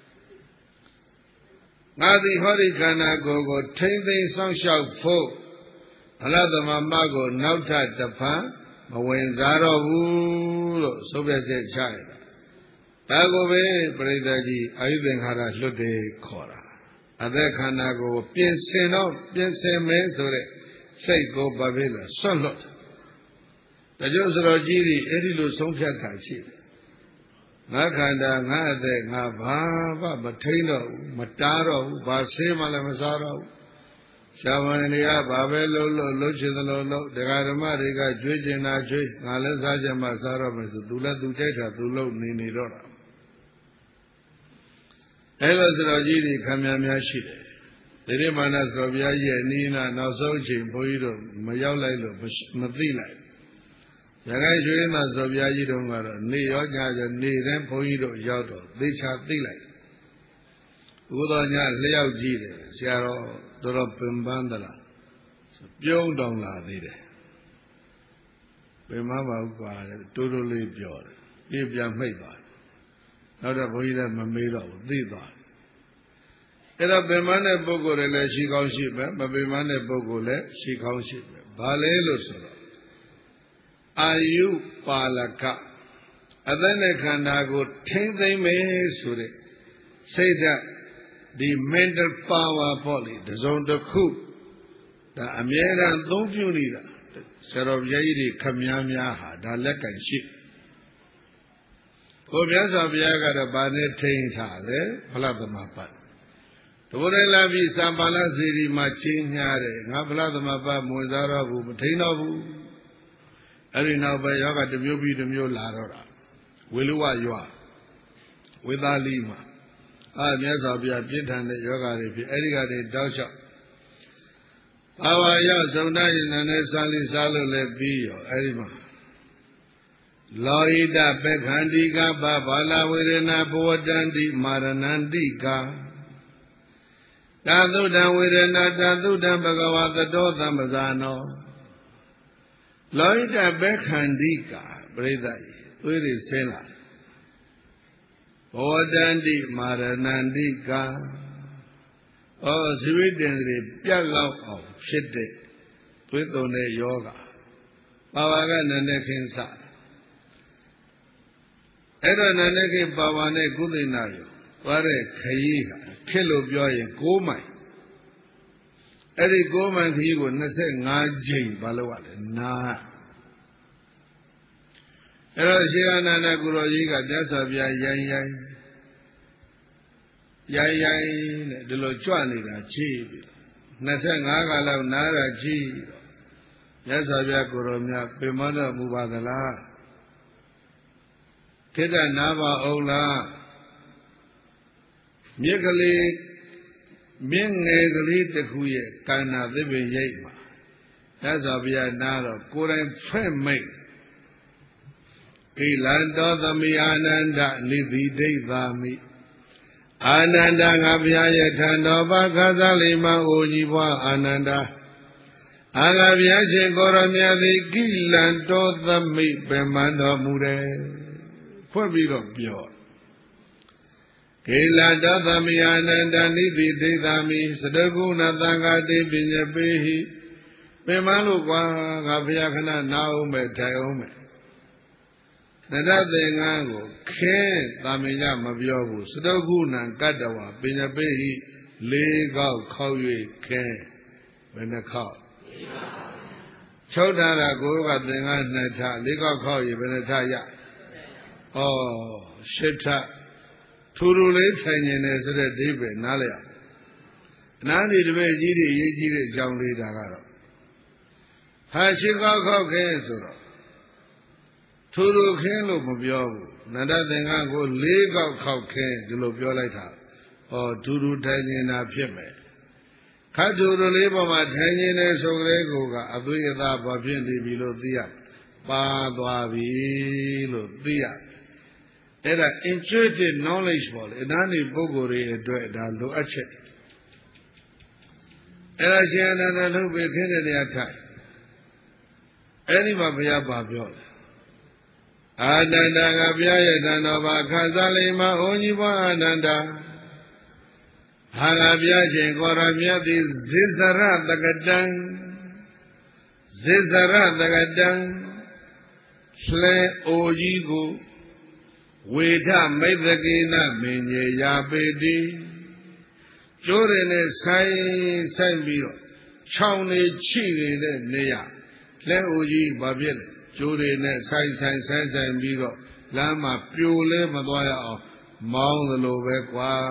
ငါသည်ဟောဒီခန္ဓာကိုယ်ကိုထိမ့်သိမ်းဆောင်ရှောက်ဖို့အလသမမကိုနောက်ထပ်တစ်ဖန်မဝင်စားတော့ဘူးလို့သိုးပဲချက်ချရတာဒါကိုပဲပရိသတ်ကြီးအာယုသင်္ခါရလွတ်တယ်ခေါ်တာအသက်ခန္ဓာကိုပြင်ဆင်တော့ပြင်ဆင်မယ်ဆိုတဲ့စိတ်ကိုဘာဖြစ်လဲဆွတ်လွတ်တကြို့စတော်ကြီးတွေအဲ့ဒီလိုဆုံးဖြတ်တာရှိတယ်ငါခန္ဓာငါအသက်ငါဘာမှမထိန်တော့ဘူးမတားတော့ဘူးဘာဆေးမှလည်းမစားတော့ဘူးရှားဝန်တွေကဘာပဲလှုပ်ချင်သလိုလှုပ်တရားဓမ္မတွေကကြွေးကျင်တာကြွေးငါလည်းစားချင်မှစားတော့မယ်ဆိုသူလည်းသူကြိုက်တာသူလှုပ်နေတော့တာအဲ့လိုစတော်ကြီးတွေခံများရှိတယ်ဒီနေ့မာနစတော်ဘုရားကြီးရဲ့နီးနာနောက်ဆုံးအချိန်ဘုန်းကြီးတို့မရောက်လိုက်လို့မသိလိုက်ရခိုင်ရွှေမစတော်ဘုရားကြီးတို့ကတော့နေရောညရောနေတိုင်းဘုန်းကြီးတို့ရောက်တော့သေချာသိလိုက်ဘုသောညလျှောက်ကြည့်တယ်ဆရာတော်တော်ပင်ပန်းသလားပြုံးတောင်လာသေးတယ်ပင်မပါဘူးကွာတိုးတိုးလေးပြောတယ်ပြပြန်မိတ်သွားနောက်တော့ဘုန်းကြီးလည်းမမေးတော့ဘူးသိသွားအဲ့တော့ပင်မတဲ့ပုဂ္ဂိုလ်တွေလည်းရှိကောင်းရှိပဲမပင်မတဲ့ပုဂ္ဂိုလ်လည်းရှိကောင်းရှိပဲဘာလဲလို့ဆိုတော့အာယုပါလကအသက်နဲ့ခန္ဓာကိုထိမ့်သိမ့်မယ်ဆိုတဲ့စိတ်ဓာတ်ဒီ mental power ပေါ့လေတစုံတစ်ခုဒါအမြဲတမ်းသုံးပြုနေတာဆရာတော်ဘုရားကြီးတွေခမည်းများဟာဒါလက်ကင်ရှိဘုရားစွာဘုရားကတော့ဗာနဲ့ထိန်ထားလေဖလားသမပတ်တဘုရလာပြီစံပါဠိစီရီမှာချင်းညားတယ်ငါဖလားသမပတ်မဝင်စားတော့ဘူးမထိန်တော့ဘူးအဲ့ဒီနောက်ပဲယောဂတစ်မျိုးပြီးတစ်မျိုးလာတော့တာဝေလူဝရွာဝေသားလီမှာမြတ်စွာဘုရားပြင်းထန်တဲ့ယောဂတွေဖြစ်အဲ့ဒီကနေတောက်လျှောက်ဘာဝရောက်ဇုံတရဏနဲ့စာလိစားလို့လည်းပြီးရောအဲ့ဒီမှာလောဟိတပက္ခန္တိကဘာလာဝေရဏဘဝတန္တိမာရဏန္တိကာတာသုတံဝေရဏတာသုတံဘဂဝါသတောသမ္ပဇာနောလောဟိတပက္ခန္တိကပရိသတ်သွေးတွေဆင်းလာဘဝတန္တိမာရဏန္တိကာဇီဝိတ္တင်တွေပြတ်လောက်အောင်ဖြစ်တဲ့သွေးသွန်တဲ့ယောဂပါဝါကနန္ဒခင်စအဲ့တော့နန္ဒခင်ပါဝါနဲ့ကုသိဏရောသွားတဲ့ခရီးဟာဖြစ်လို့ပြောရင်6မိုင်အဲ့ဒီ6မိုင်ခရီးကို25ကြိမ်ဘာလို့ရလဲနာအဲ့တော့ရှင်အနန္ဒကုရောကြီးကမြတ်စွာဘုရားရိုင်းနဲ့ဒီလိုကြွနေတာကြည့်ပြီ25ခါလောက်နားတာကြည့်မြတ်စွာဘုရားကိုရောမြတ်ပင်မတော်မူပါသလားခိတ္တနာပါအောင်လားမြစ်ကလေးမြင့်ငယ်ကလေးတစ်ခုရဲ့ကာဏသစ်ပင်ရိပ်မှာမြတ်စွာဘုရားနားတော့ကိုယ်တိုင်ဖွင့်မိတ်ကိလန္တောသမိအာနန္ဒနိတိဒိဋ္ဌာမိအာနန္ဒငါဘုရားရဲ့ထံတော်ပါခါစားလိမ္မာအိုကြီးဘွားအာနန္ဒအာငါဘုရားရှင်ကိုရမြတ်သည်ကိလန္တောသမိပင်မတော်မူတယ်ဖွင့်ပြီးတော့ပြောကိလန္တောသမိအာနန္ဒနိတိဒိဋ္ဌာမိသတကုဏသံဃာတိပညပေဟိပင်မလို့ကွာငါဘုရားခဏနာအောင်မဲ့ထိုင်အောင်မဲ့နတသင်္ကန်းကိုခဲသာမညမပြောဘူးစတုကုဏံကတ္တဝပညပေဟိ4ခေါက်ခေါက်၍ခဲဘယ်နှခေါက်ချုပ်ထားတာကိုကသင်္ကန်း2ထ4ခေါက်ခေါက်၍ဘယ်နှထရ8ထထူထူလေးထိုင်နေတယ်ဆိုတဲ့အိဗယ်နားလည်အောင်အနားဒီတပည့်ကြီးတွေရေးကြီးတဲ့အကြောင်းလေးဒါကတော့ဟာရှိကောက်ခောက်ခဲဆိုတော့ထူထူခင်းလို့မပြောဘူးနန္ဒသင်္ကန်းကို၄ကောက်ခောက်ခဲဒီလိုပြောလိုက်တာဟောထူထူထိုင်နေတာဖြစ်မယ်ခတ်ထူထူလေးပေါ်မှာထိုင်နေတယ်ဆိုကြတဲ့ကိုကအသွေးအသားဘာဖြစ်နေပြီလို့သိရပါသွားပြီလို့သိရအဲ့ဒါ intuitive knowledge ပေါ့လေအနားနေပုဂ္ဂိုလ်တွေအတွက်ဒါလိုအပ်ချက်အဲ့ဒါရှင်အနန္ဒထုတ်ပြီးခင်းတဲ့နေရာထိုင်အဲ့ဒီမှာဘုရားပါပြောတယ်အာနန္ဒာကဘုရားရဲ့တန်တော်ဘာခါစားလိမ္မာဩကြီးဘွားအာနန္ဒာဟာရဘုရားရှင်ကောရမြတ်သည်ဇိဇရတကတံဇိဇရတကတံလှဲအိုကြီးကိုဝေထမိတ်သကေနမင်းကြီးရာပေတိကျိုးတွေနဲ့ဆိုင်ပြီးတော့ခြောင်နေချိနေတဲ့နေရလဲအိုကြီးဘာဖြစ်လဲကျိုးတွေနဲ့ဆိုင်ပြီးတော့လမ်းမှာပြိုလဲမသွားရအောင်မောင်းသလိုပဲကွာ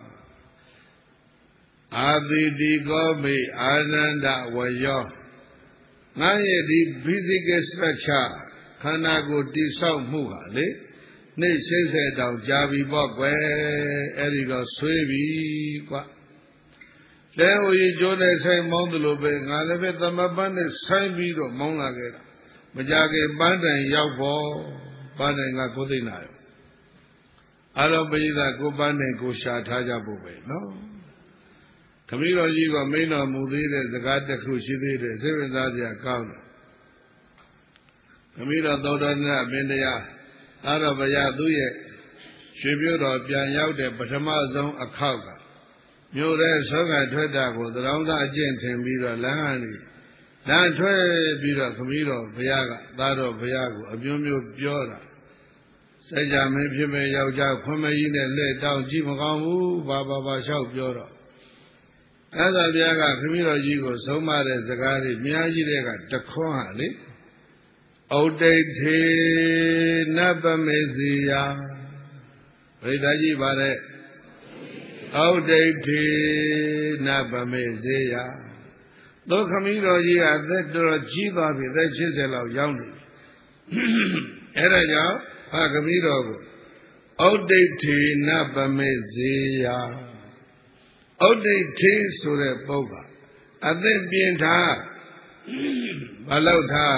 အာတိတိကောမိအာနန္ဒဝယောငါရဲ့ဒီ physical structure ခန္ဓာကိုယ်တိဆောက်မှုဟာလေနေ့60တောင်ကြာပြီပေါ့ကွယ်အဲ့ဒီတော့ဆွေးပြီကွာလဲဟိုကြီးကျိုးနဲ့ဆိုင်မောင်းသလိုပဲငါလည်းပဲသမပန်းနဲ့ဆိုင်ပြီးတော့မောင်းလာခဲ့တာမကြခင်ပန်းတိုင်ရောက်ဖို့ပန်းတိုင်ကကိုသိနာရောအားလုံးပိဋကကိုပန်းတိုင်ကိုရှာထားကြဖို့ပဲနော်ခမည်းတော်ကြီးကမိန်တော်မူသေးတဲ့စကားတစ်ခုရှိသေးတယ်စိတ်ဝင်စားစရာကောင်းတယ်ခမည်းတော်သောတော်နဲ့အမင်းတရားအားတော်ဘုရားသူ့ရဲ့ရွှေပြိုးတော်ပြန်ရောက်တဲ့ပထမဆုံးအခောက်ကမြို့ရဲဆောကထွက်တာကိုသရောင်းသားအကျင့်ထင်ပြီးတော့လမ်းကနေလမ်းထွက်ပြီးတော့ခမည်းတော်ဘုရားကသားတော်ဘုရားကိုအမျိုးမျိုးပြောတာစัจ जा မင်းဖြစ်မဲ့ယောက်ျားခွန်မကြီးနဲ့လှည့်တောင်းကြည့်မကောင်းဘူးဘာလျှောက်ပြောတော့အဲ့ဒါဘုရားကခမည်းတော်ကြီးကိုဆုံးမတဲ့စကားတွေမြားကြီးတဲ့ကတခွန်းဟာလေဩဒိဋ္ဌေနပမေစီယပရိသတ်ကြီးပါတဲ့ဩဒိဋ္ဌေနပမေစီယသောခမည်းတော်ကြီးကအသက်တော်ကြီးသွားပြီအသက်80လောက်ရောက်နေပြီအဲ့ဒါကြောင့်ဟာခမည်းတော်ကိုဩဒိဋ္ဌေနပမေစီယဩဒိဋ္ဌေဆိုတဲ့ပုဂ္ဂိုလ်အသက်ပြင်ထားဘာလို့ထား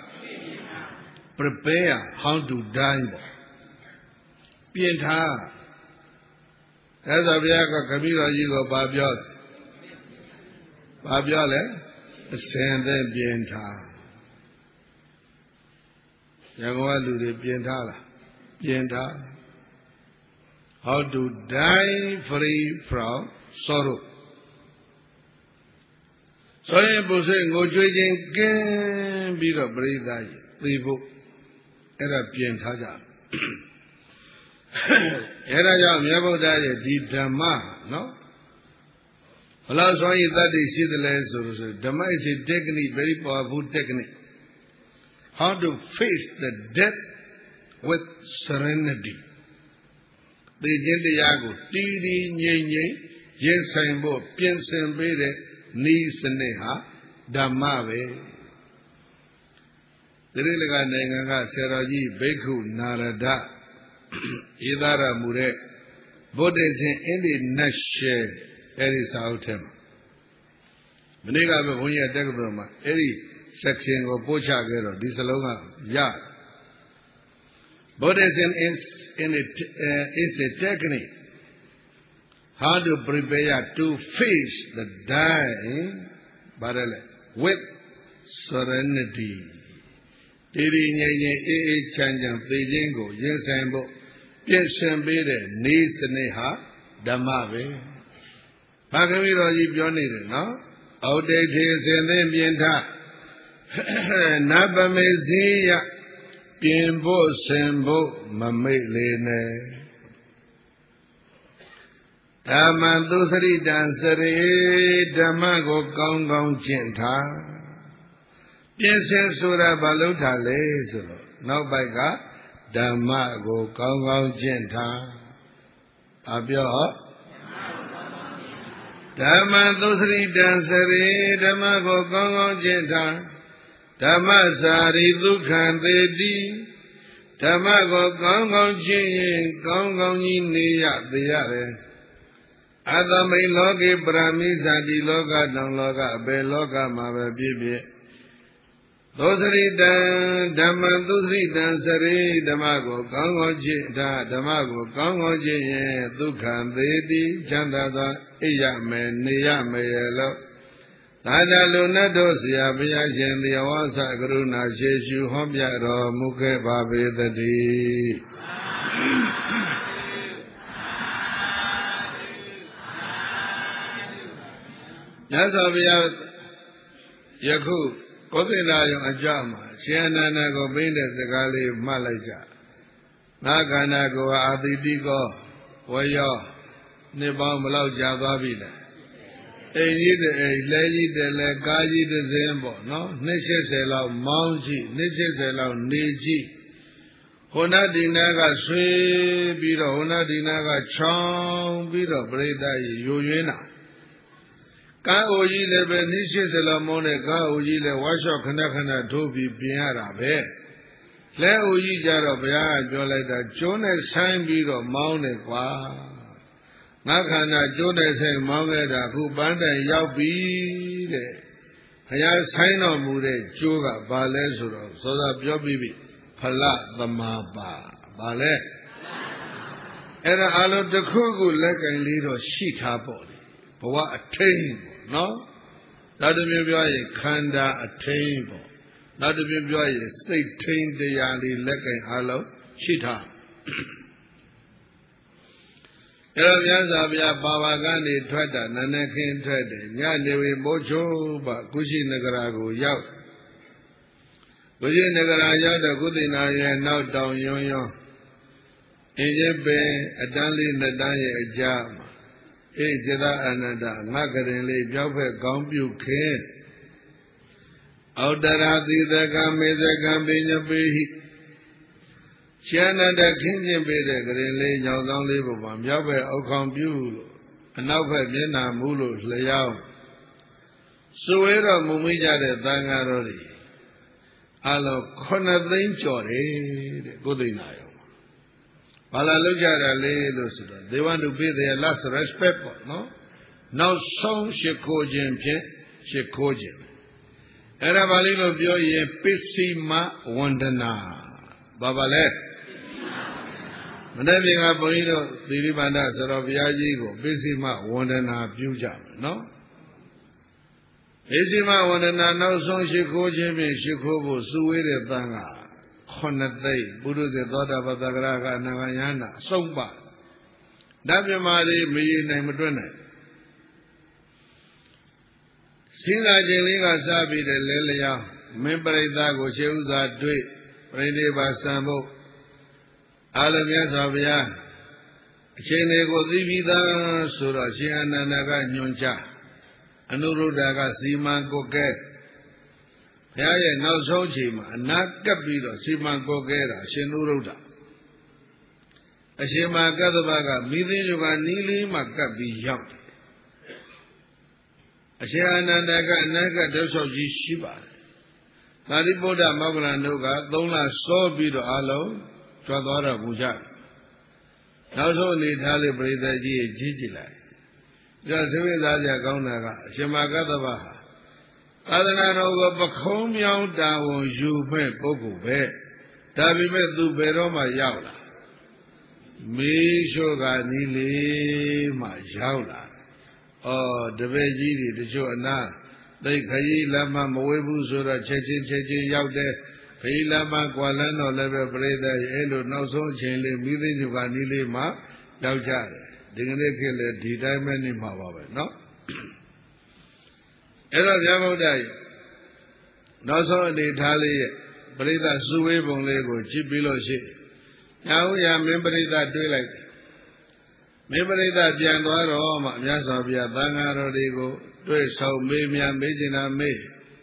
prepare how to die ပေါ့ပြင်ထားအဲ့ဒါဘုရားကခမည်းတော်ကြီးကိုဘာပြောလဲအစဉ်သက်ပြင်ထားရန်ကုန်ကလူတွေပြင်ထားလားပြင်ထား how to die free from sorrow ဆိုရင်ပုစိတ်ငိုကြွေးခြင်းကင်းပြီးတော့ပရိသတ်ကြီးသိဖို့အဲ့ဒါပြင်ထားကြအဲ့ဒါကြောင့်မြတ်ဗုဒ္ဓရဲ့ဒီဓမ္မနော်ဘလောက်ဆိုရင်တတ္တိရှိသလဲဆိုတော့ဓမ္မ is a technique very powerful technique how to face the death with serenity ဒီကျင့်တရားကိုတည်တည်ငြိမ်ငြိမ်ရင်ဆိုင်ဖို့ပြင်ဆင်ပေးတဲ့ဤစနစ်ဟာဓမ္မပဲသတိလကနိုင်ငံကဆရာတော်ကြီးဘိက္ခုနာရဒဧသားရမူတဲ့ Buddhism in the nutshell အဲ့ဒီစာအုပ်ထဲမှာမနေ့ကပဲဘုန်းကြီးတက္ကသိုလ်မှာအဲ့ဒီ section ကိုပို့ချခဲ့တော့ဒီစလုံးကရ Buddhism is a technique how to prepare to face the dying with serenity ဒီဒီငြိမ်ငြိမ်အေးအေးချမ်းချမ်းသိခြင်းကိုရင်ဆိုင်ဖို့ပြင်ဆင်ပေးတဲ့နေစနစ်ဟာဓမ္မပဲ။ဘာခမည်းတော်ကြီးပြောနေတယ်နော်။ဩဒိဋ္ဌိစင်သိပြင်ထနပမေဇိယပြင်ဖို့ဆင်ဖို့မမိတ်လေနဲ့ဓမ္မသုစရိတံစရိဓမ္မကိုကောင်းကောင်းကျင့်ထားပြင်ဆင်ဆိုတာဘာလို့ထားလဲဆိုတော့နောက်ပိုက်ကဓမ္မကိုကောင်းကောင်းကျင့်ထားအပြောဓမ္မသုစရိတံစရိဓမ္မကိုကောင်းကောင်းကျင့်ထားဓဓမ္မစာရိဒုက္ခံသေတိဓမ္မကိုကောင်းကောင်းကျင့်ရင်ကောင်းကောင်းကြီးနေရသေးရတယ်အတမိန်လောကေပရမိဇာတိလောကတောင်လောကအဘယ်လောကမှာပဲဖြစ်ဖြစ်သောစရိတံဓမ္မသုစရိတံစရိဓမ္မကိုကောင်းကောင်းကျင့်တာဓမ္မကိုကောင်းကောင်းကျင့်ရင်ဒုက္ခံသေးတိချမ်းသာသောအိရမယ်နေရမယ်ရဲ့လို့သာသလူနတ်တို့ဆရာဘုရားရှင်သေဝဆကရုဏာရှေရှုဟောပြတော်မူခဲ့ပါပေတည်းမြတ်စွာဘုရားယခုကောသလယုံအကြမှာရှင်အနန္ဒကိုပြတဲ့စကားလေးမှတ်လိုက်ကြငါခန္ဓာကိုယ်ဟာအတိတိကောဝရောနှစ်ပေါင်းဘလောက်ကြာသွားပြီလဲအိမ်ကြီးတဲ့အိမ်လဲကြီးတဲ့လဲကားကြီးတဲ့စင်းပေါ့နော်280လောက်မောင်းကြည့်280လောက်နေကြည့်ဟိုနာဒီနာကဆွေးပြီးတော့ဟိုနာဒီနာကချောင်းပြီးတော့ပြိဿကြီးယိုယွင်းတာကားအိုကြီးလည်းပဲ280လောက်မောင်းတဲ့ကားအိုကြီးလည်းဝါလျှော့ခဏခဏထိုးပြီးပြင်ရတာပဲလဲအိုကြီးကြတော့ဘုရားကပြောလိုက်တာကျိုးနဲ့ဆိုင်ပြီးတော့မောင်းတယ်ကွာငါခန္ဓာကျိုးနဲ့ဆိုင်မောင်းခဲ့တာခုပန်းတိုင်ရောက်ပြီတဲ့ဘုရားဆိုင်တော်မူတဲ့ကျိုးကဘာလဲဆိုတော့စောစောပြောပြီးပြီဖလသမာပါဘာလဲအဲ့ဒါအလုံးတစ်ခုခုလက်ကင်လေးတော့ရှိထားပေါ့လေဘဝအထိန်ပေါ့နော်နောက်တစ်မျိုးပြောရင်ခန္ဓာအထိန်ပေါ့နောက်တစ်မျိုးပြောရင်စိတ်ထိန်တရားလေးလက်ကင်အလုံးရှိထားအဲ့တော့မြတ်စွာဘုရားပါဝါကနေထွက်တာနနခင်းထွက်တယ်ညနေဝေမိုးချိုးပါကုရှိနဂရာကိုရောက်ကုရှိနဂရာရောက်တော့ကုသိနာရဲ့နောက်တောင်ယွန်းယွန်းအင်းရဲ့ပင်အတန်းလေးနှစ်တန်းရဲ့အကြားမှာအေးစေတအာနန္ဒငါကရင်လေးပြောက်ဖက်ကောင်းပြုခင်အောတရာသီသကမေသကံပိညပိဟိရှင်းတဲ့ခင်းကျင်ပေးတဲ့ကရင်လေးညောင်ဆောင်လေးပေါ်မှာမြောက်ဘက်အောက်ခေါင်ပြုလို့အနောက်ဘက်မျက်နှာမူးလို့လျှောက်စွေတော့မူမိကြတဲ့သံဃာတော်တွေအလုံး9သိန်းကျော်တယ်တဲ့ကိုသိနာရောဘာလာလောက်ကြတာလဲလို့ဆိုတော့ they want to pay their last respect ပေါ့နော်နောက်ဆုံးရှိခိုးခြင်းဖြင့်ရှိခိုးခြင်းအဲ့ဒါဘာလို့ပြောရင်ပစ္စည်းမဝန္ဒနာဘာလဲမနေ့ကဘုန်းကြီးတို့သီရိပါဏဆိုတော့ဘုရားကြီးကိုပစ္စည်းမဝန္ဒနာပြုကြမယ်နော်ပစ္စည်းမဝန္ဒနာနောက်ဆုံးရှိခိုးခြင်းဖြင့်ရှိခိုးဖို့စုဝေးတဲ့သံဃာ9သိန်းပုရုဇေသောတာပတ္တဂရကအနာဂယန္တာအဆုံးပါဓမ္မမာတွေမရနိုင်မတွက်နိုင်စဉ်းစားခြင်းလေးကစားပြီးတဲ့လဲလျောင်းမင်းပရိသတ်ကိုရှေးဥစွာတွေ့ပြိဋိဘာစံဖို့အာလမြတ်စွာဘုရားအချိန်တွေကိုသိပြီးသားဆိုတော့ရှင်အနန္ဒကညွှန်ကြားအနုရုဒ္ဓကစီမံကိုကဲဘုရားရဲ့နောက်ဆုံးချိန်မှာအနာကပ်ပြီးတော့စီမံကိုကဲတာရှင်နုရုဒ္ဓအရှင်မကတ္တဗကမိသိယုကနီးလေးမှကပ်ပြီးရောက်တယ်အရှင်အနန္ဒကအနာကတောက်လျှောက်ကြီးရှိပါတယ်သာရိပုတ္တမောဂလန်တို့က3လစောပြီးတော့အလုံးကြွသွားတော့ပူကြတယ်နောက်ဆုံးအနေထားလေးပြိဿကြီးကြီးကြည့်လိုက်ဒါသဝိသားကြကောင်းတာကအရှင်မကတ္တဗဟာသာသနာတော်ကိုပခုံးမြောင်းတာဝန်ယူမဲ့ပုဂ္ဂိုလ်ပဲဒါပေမဲ့သူဘယ်တော့မှရောက်လာမေးလျှော့ကနီးလေးမှရောက်လာတပည့်ကြီးတွေတချို့အနာသိခရီးလမ်းမမဝေးဘူးဆိုတော့ချက်ချင်းရောက်တယ်ခရီးလမ်းမကွာလန်းတော့လည်းပဲပြိဿရဲ့အဲ့လိုနောက်ဆုံးအချိန်လေးမိသိညုကနီးလေးမှရောက်ကြတယ်ဒီကနေ့ခေတ်လည်းဒီတိုင်းပဲနေမှာပါပဲเนาะအဲ့တော့မြတ်ဗုဒ္ဓရဲ့နောက်ဆုံးအနေထားလေးရဲ့ပရိသတ်စုဝေးပုံလေးကိုကြည့်ပြီးလို့ရှိညာဥရမင်းပရိသတ်တွေးလိုက်မင်းပရိသတ်ပြန်သွားတော့မှမြတ်စွာဘုရားသံဃာတော်တွေကိုတွေ့ဆုံမေးမြန်းမေးချင်တာမေး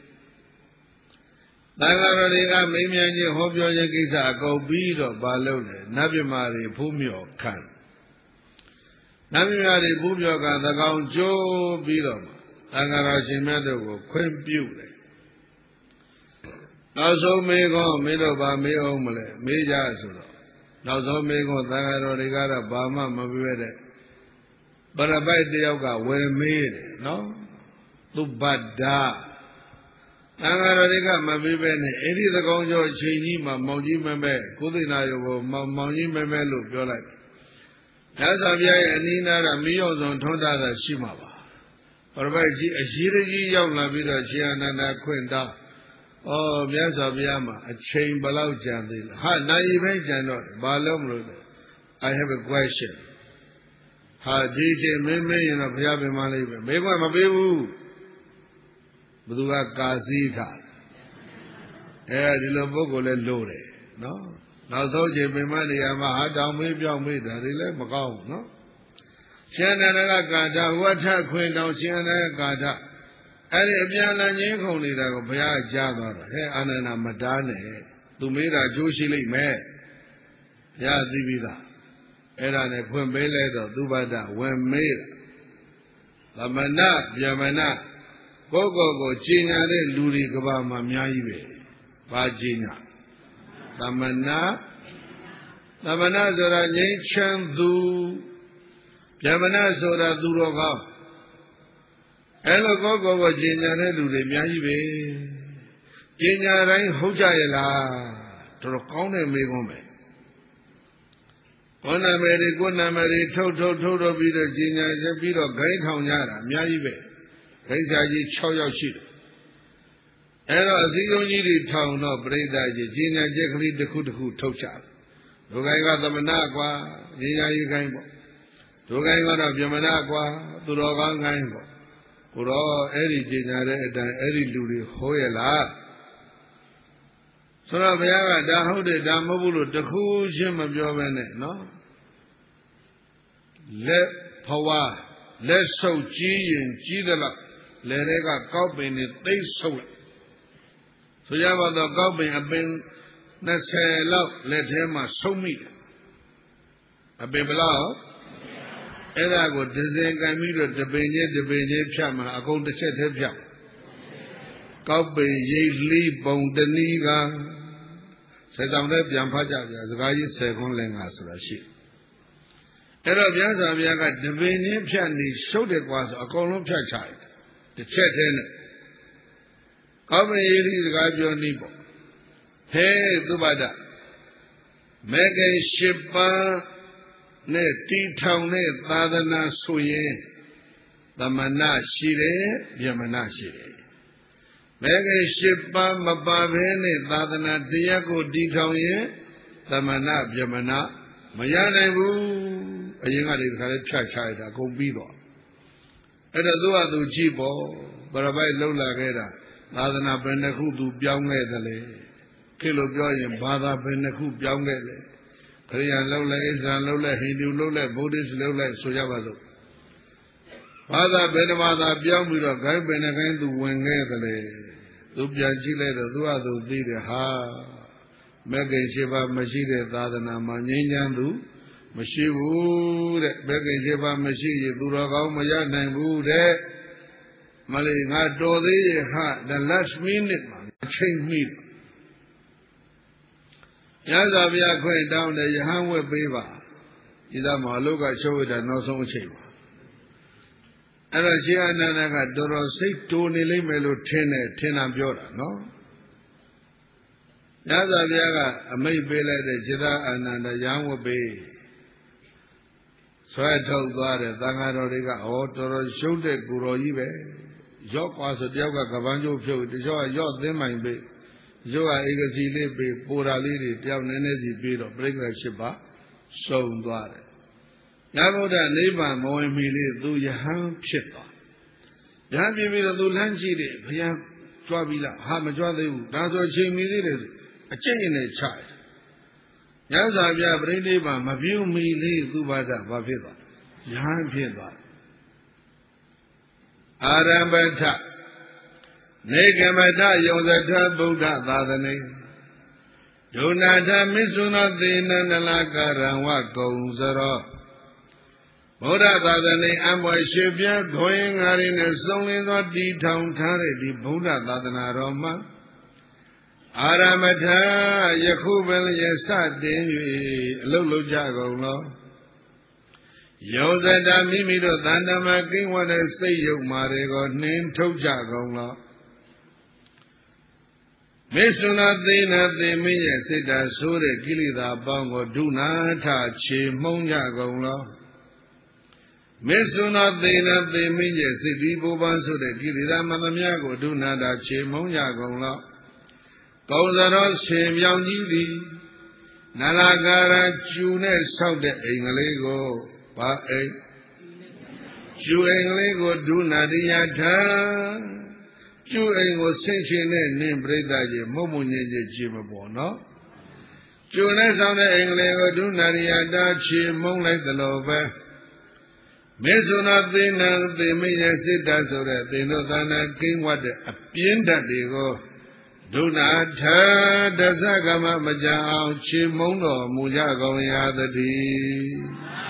သံဃာတော်တွေကမေးမြန်းခြင်းဟောပြောခြင်းကိစ္စအကုန်ပြီးတော့ဘာလုပ်လဲနတ်မြမာတွေဖူးမြော်ခံနတ်မြမာတွေဖူးမြော်ခံသကောင်ကျိုးပြီးတော့သံဃာတော်ရှင်မြတ်တို့ကိုခွင့်ပြုတယ်နောက်ဆုံးမေကောမင်းတို့ဗာမေးအောင်မလဲမေးကြဆိုတော့နောက်ဆုံးမေကောသံဃာတော်တွေကတော့ဘာမှမပြည့်တဲ့ပရပိုက်တယောက်ကဝယ်မေးတယ်နော်သုဘဒ္ဒသံဃာတော်တွေကမပြည့်ပဲနဲ့အဲ့ဒီသကောင်းကျော်အချိန်ကြီးမှာမောင်ကြီးမမဲကိုသိနာရောမောင်ကြီးမမဲလို့ပြောလိုက်မြတ်စွာဘုရားရဲ့အနိနာကမီးရောင်စုံထွန်းတာရှိမှာပါပရပိုက်ကြီးအရှိရကြီးရောက်လာပြီးတော့ရှင်အနန္ဒာခွင့်တောင်းမြတ်စွာဘုရားမှာအချိန်ဘယ်လောက်ကြံသေးလဲဟာနိုင်ပဲကြံတော့ဘာလို့မလို့လဲ I have a question ဟာဒီချိန်မင်းမင်းရင်တော့ဘုရားပြန်မလေးပဲမေးခွန်းမပေးဘူးဘသူကကာစီးထားဒီလိုပုဂ္ဂိုလ်လဲလို့တယ်နော်နောက်ဆုံးချိန်ပြန်မနေရာမှာဟာတောင်မေးပြောင်းမေးတာဒီလဲမကောင်းဘူးနော်ရှင်အနန္ဒကကာထဝဋ္ဌခွင်တောင်ရှင်အနန္ဒကာထအဲ့ဒီအပြန်လည်ချင်းခုန်နေတာကိုဘုရားကြားသွားတော့ဟဲ့အာနန္ဒမတားနဲ့သူမေးတာကျိုးရှိလိမ့်မယ်ဘုရားသိပြီးသားအဲ့ဒါနဲ့ဖွင့်ပေးလိုက်တော့သုဘဒဝင်မေးသမဏဗျမဏကိုယ့်ကိုကြီးညာတဲ့လူတွေကဘာမှအများကြီးပဲဘာကြီးညာသမဏဆိုတာငြိမ်းချမ်းသူဗျမဏဆိုတာသူတော်ကောင်းအဲ့လိုကိုကြီးညာတဲ့လူတွေအများကြီးပဲကြီးညာတိုင်းဟုတ်ကြရဲ့လားတော်ကောင်းတဲ့မေးခွန်းပဲကိုယ်နာမည်တွေထုတ်ပြီးတော့ကြီးညာချက်ပြီးတော့ဂိုင်းထောင်ကြတာအများကြီးပဲဂိုင်းစာကြီး6ယောက်ရှိတယ်အဲ့တော့အစည်းအဝေးကြီးတွေထောင်တော့ပြိဿကြီးကြီးညာချက်ကလေးတစ်ခုထုတ်ကြတယ်ဒုဂိုင်းကသမဏကွာကြီးညာကြီးဂိုင်းပေါ့ဒုဂိုင်းကတော့ဗျမဏကွာသူတော်ကောင်းဂိုင်းပေါ့ကိုတော့အဲ့ဒီကြီးညာတဲ့အတိုင်းအဲ့ဒီလူတွေဟောရလားဆိုတော့ဘုရားကဒါဟုတ်တယ်ဒါမဟုတ်ဘူးလို့တခုချင်းမပြောဘဲနဲ့နော်လက်ဖွာလက်ဆုပ်ကြီးရင်ကြီးသလားလက်တွေကကောက်ပင်နဲ့သိမ့်ဆုပ်လိုက်ဆိုရပါတော့ကောက်ပင်အပင်20လောက်လက်ထဲမှာဆုံးမိတယ်အပင်ဘလောက်အဲ့ဒါကိုဒဇင်ကန်ပြီးတော့တပင်ချင်းဖြတ်မှာအကုန်တစ်ချက်တည်းဖြတ်ကောက်ပင်ရိပ်လီးပုံတနည်းကစေတောင်နဲ့ပြန်ဖတ်ကြပြစကားကြီး10ခွန်းလင်္ကာဆိုတာရှိအဲ့တော့ဗျာစာဗျာကတပင်ချင်းဖြတ်နေရှုပ်တယ်ကွာဆိုအကုန်လုံးဖြတ်ချတယ်တစ်ချက်တည်းနဲ့ကောက်ပင်ရိပ်လီးစကားပြောနည်းပေါ့ဟဲသုဘဒမေကေ8ပါးနဲ့တီထောင်တဲ့သာသနာဆိုရင်သမဏရှိတယ်ဗျမဏရှိတယ်မေကေ8ပါးမပါဘဲနဲ့သာသနာတရားကိုတီထောင်ရင်သမဏဗျမဏမရနိုင်ဘူးအရင်ကတည်းကလည်းဖြတ်ချလိုက်တာအကုန်ပြီးတော့အဲ့တော့သူကြည့်ပေါ့ပရပိုက်လှုပ်လာခဲ့တာသာသနာဘယ်နှခုသူပြောင်းခဲ့တယ်လေခေတ်လိုပြောရင်ဘာသာဘယ်နှခုပြောင်းခဲ့လဲခရိယာလှုပ်လိုက်အစ္စလာမ်လှုပ်လိုက်ဟိန္ဒူလှုပ်လိုက်ဗုဒ္ဓစ်လှုပ်လိုက်ဆိုကြပါစို့ဘာသာဘယ်နှဘာသာပြောင်းပြီးတော့ဂိုင်းပင်နဲ့ဂိုင်းသူဝင်ခဲ့တယ်လေသူပြန်ကြည့်လိုက်တော့သူသိတယ်ဟာမဂ္ဂင်7ပါးမရှိတဲ့သာသနာမှာငြိမ်းချမ်းသူမရှိဘူးတဲ့မဂ္ဂင်7ပါးမရှိရင်သူတော်ကောင်းမရနိုင်ဘူးတဲ့မလေးငါတော်သေးရဲ့ဟာ the last minute မှာအချိန်မိရသော်ဗျာခွင့်တောင်းတယ်ယဟန်ဝတ်ပေးပါဒီသမအလုကချုပ်ရတဲ့နောက်ဆုံးအချိန်ပါအဲ့တော့ရှင်အနန္ဒကတော်တော်စိတ်တိုးနေလိမ့်မယ်လို့ထင်တာပြောတာနော်ရသော်ဗျာကအမိတ်ပေးလိုက်တဲ့จิตအာနန္ဒယဟန်ဝတ်ပေးဆွဲထုတ်သွားတယ်သံဃာတော်တွေကတော်တော်ရှုပ်တဲ့ကိုတော်ကြီးပဲရော့ကွာဆိုတယောက်ကကပန်းကျိုးဖြုတ်တချို့ကရော့သင်းမိုင်ပေးရုပ်ကဧကစီလေးပေးပိုတာလေးတွေတယောက်နည်းနည်းစီပြီးတော့ပြိဿ7ပါးစုံသွားတယ်။ညာဗုဒ္ဓနိဗ္ဗာန်မဝင်မီလေးသူယဟန်ဖြစ်သွား။ယဟန်ဖြစ်ပြီးတော့သူလမ်းကြည့်တယ်ဘုရားကြွားပြီလားဟာမကြွားသေးဘူးဒါဆိုချိန်မီသေးတယ်အကျင့်ရင်နဲ့ချတယ်။ညာစာပြပြိဋိဘမပြုမီလေးသူဘာသာဘာဖြစ်သွားယဟန်ဖြစ်သွားအာရမ္ဗထနေကမထယုံစထဗုဒ္ဓသာသနေဒုနာထမစ္ဆုနောသေနန္တလကာရံဝကုံစရောဗုဒ္ဓသာသနေအံပွယ်ရှိပြခွင်ငါရင်းနဲ့စုံလင်းသောတည်ထောင်ထားတဲ့ဒီဗုဒ္ဓသာသနာတော်မှာအာရမထယခုပင်ရစတင်၍အလုတ်လုကြကုန်လောယောဇတာမိမိတို့တန်တမကိန်းဝတဲ့စိတ်ယုတ်မာတွေကိုနှင်းထုတ်ကြကုန်လောမေဆုနာသေနသေမင်းရဲ့စိတ်ဓာတ်ဆိုးတဲ့ကိလေသာပေါင်းကိုဒုနာထခြေမှုံးကြကုန်လောမေဆုနာသေနသေမင်းရဲ့စိတ်ဒီပူပန်းဆိုတဲ့ကိလေသာမှန်သမျှကိုဒုနာထခြေမှုံးကြကုန်လောကောင်းသောရှင်ပြောင်ကြီးသည်နာနာကာရကျူနဲ့ဆောက်တဲ့အိမ်ကလေးကိုဘာအိမ်ကျူအိမ်ကလေးကိုဒုနာတိယထာကျူအိမ်ကိုဆင့်ရှင်နဲ့နင်းပြိဿကြီးမုံမုံညင်ကြီးကြည့်မပေါ်နော်ကျူနဲ့ဆောက်တဲ့အိမ်ကလေးကိုဒုနာတိယထာချေမုံလိုက်သလိုပဲမေဇုနာသေနံသေမင်းရဲ့စိတ္တဆိုတဲ့သေနုသနာကိန်းဝတ်တဲ့အပြင်းဓာတ်တွေကိုဒုနာထဒသကမမကြအောင်ချေမုံတော်မူကြကုန်ရာတည်း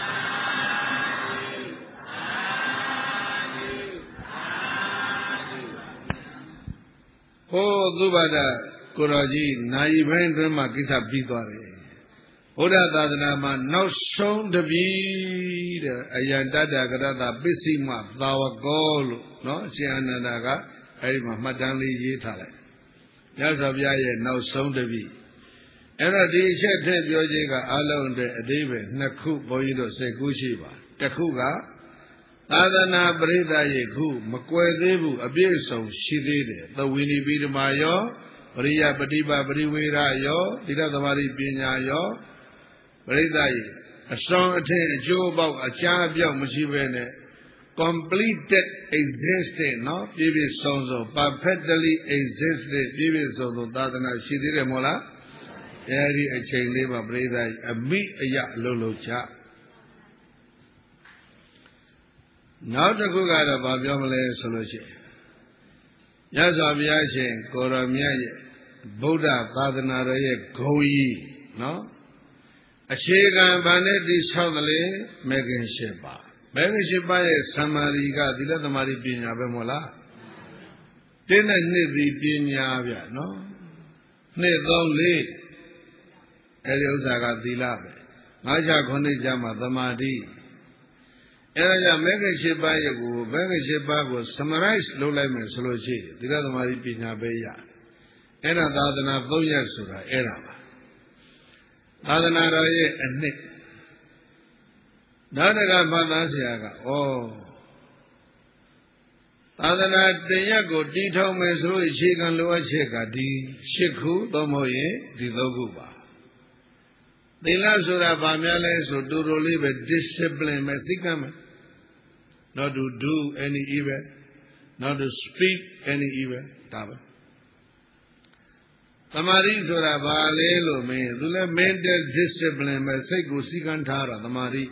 ဟိုသုဘဒကိုတော်ကြီးနိုင်ပိုင်းတွင်မှကိစ္စပြီးသွားတယ်ဘုရားသာသနာမှာနောက်ဆုံးတပည့်တဲ့အယံတတ္တကရတပစ္စည်းမသာဝကောလို့နော်အရှင်အနန္ဒာကအဲဒီမှာမှတ်တမ်းလေးရေးထားလိုက်မြတ်စွာဘုရားရဲ့နောက်ဆုံးတပည့်အဲ့တော့ဒီအချက်ထည့်ပြောခြင်းကအလုံးအတွက်အဓိပ္ပာယ်နှစ်ခုဘုန်းကြီးတို့စိတ်ကူးရှိပါတစ်ခုကသာသနာပရိသတ်ရဲ့ခုမကွယ်သေးဘူးအပြည့်စုံရှိသေးတယ်သဝိနိပိဓမာယောပရိယပฏิပါပရိဝေရယောသီလသမารိပညာယောပရိသတ်ရဲ့အစွမ်းအထင်အကျိုးပေါက်အချားအပြောက်မရှိဘဲနဲ့ completed existed နော်ပြည့်ပြည့်စုံစုံ perfectly existed ပြည့်ပြည့်စုံစုံသာသနာရှိသေးတယ်မို့လားအဲဒီအချိန်လေးမှာပရိသတ်အမိအယအလုံးလုံးချနောက်တစ်ခုကတော့ဘာပြောမလဲဆိုလို့ရှိရင်မြတ်စွာဘုရားရှင်ကိုရောမြတ်ရဲ့ဗုဒ္ဓသာသနာတော်ရဲ့ဂုဏ်ကြီးနော်အခြေခံဘာနဲ့တိဆောက်တယ်လေမေခင်၈ပါးမေခင်၈ပါးရဲ့သမာဓိကသီလသမာဓိပညာပဲမို့လားတင်းနဲ့နှစ်သည်ပညာဗျနော်နှစ်သုံးလေးအဲဒီဥစ္စာကသီလပဲ၅ချက်9ကြမှာသမာဓိအဲဒါကြောင့်မေခင်၈ပါးရဲ့ကိုမေခင်၈ပါးကို summarize လုပ်လိုက်မယ်ဆိုလို့ရှိရင်သီလသမာဓိပညာပဲရအဲ့ဒါသာသနာ၃ရပ်ဆိုတာအဲ့ဒါပါသာသနာတော်ရဲ့အနှစ်နောက်တကမှတ်သားเสียကသာသနာတင်ရက်ကိုတည်ထောင်မယ်ဆိုလို့အခြေခံလိုအပ်ချက်ကဒီ၈ခုသို့မဟုတ်ရင်ဒီ၃ခုပါသီလဆိုတာဗာများလဲဆိုတူတူလေးပဲ discipline ပဲစိတ်ကမ်းမယ် not to do any evil not to speak any evil ဒါပဲသမာဓိဆိုတာဘာလဲလို့မင်းသူလည်း mental discipline ပဲစိတ်ကိုစည်းကမ်းထားတာသမာဓိ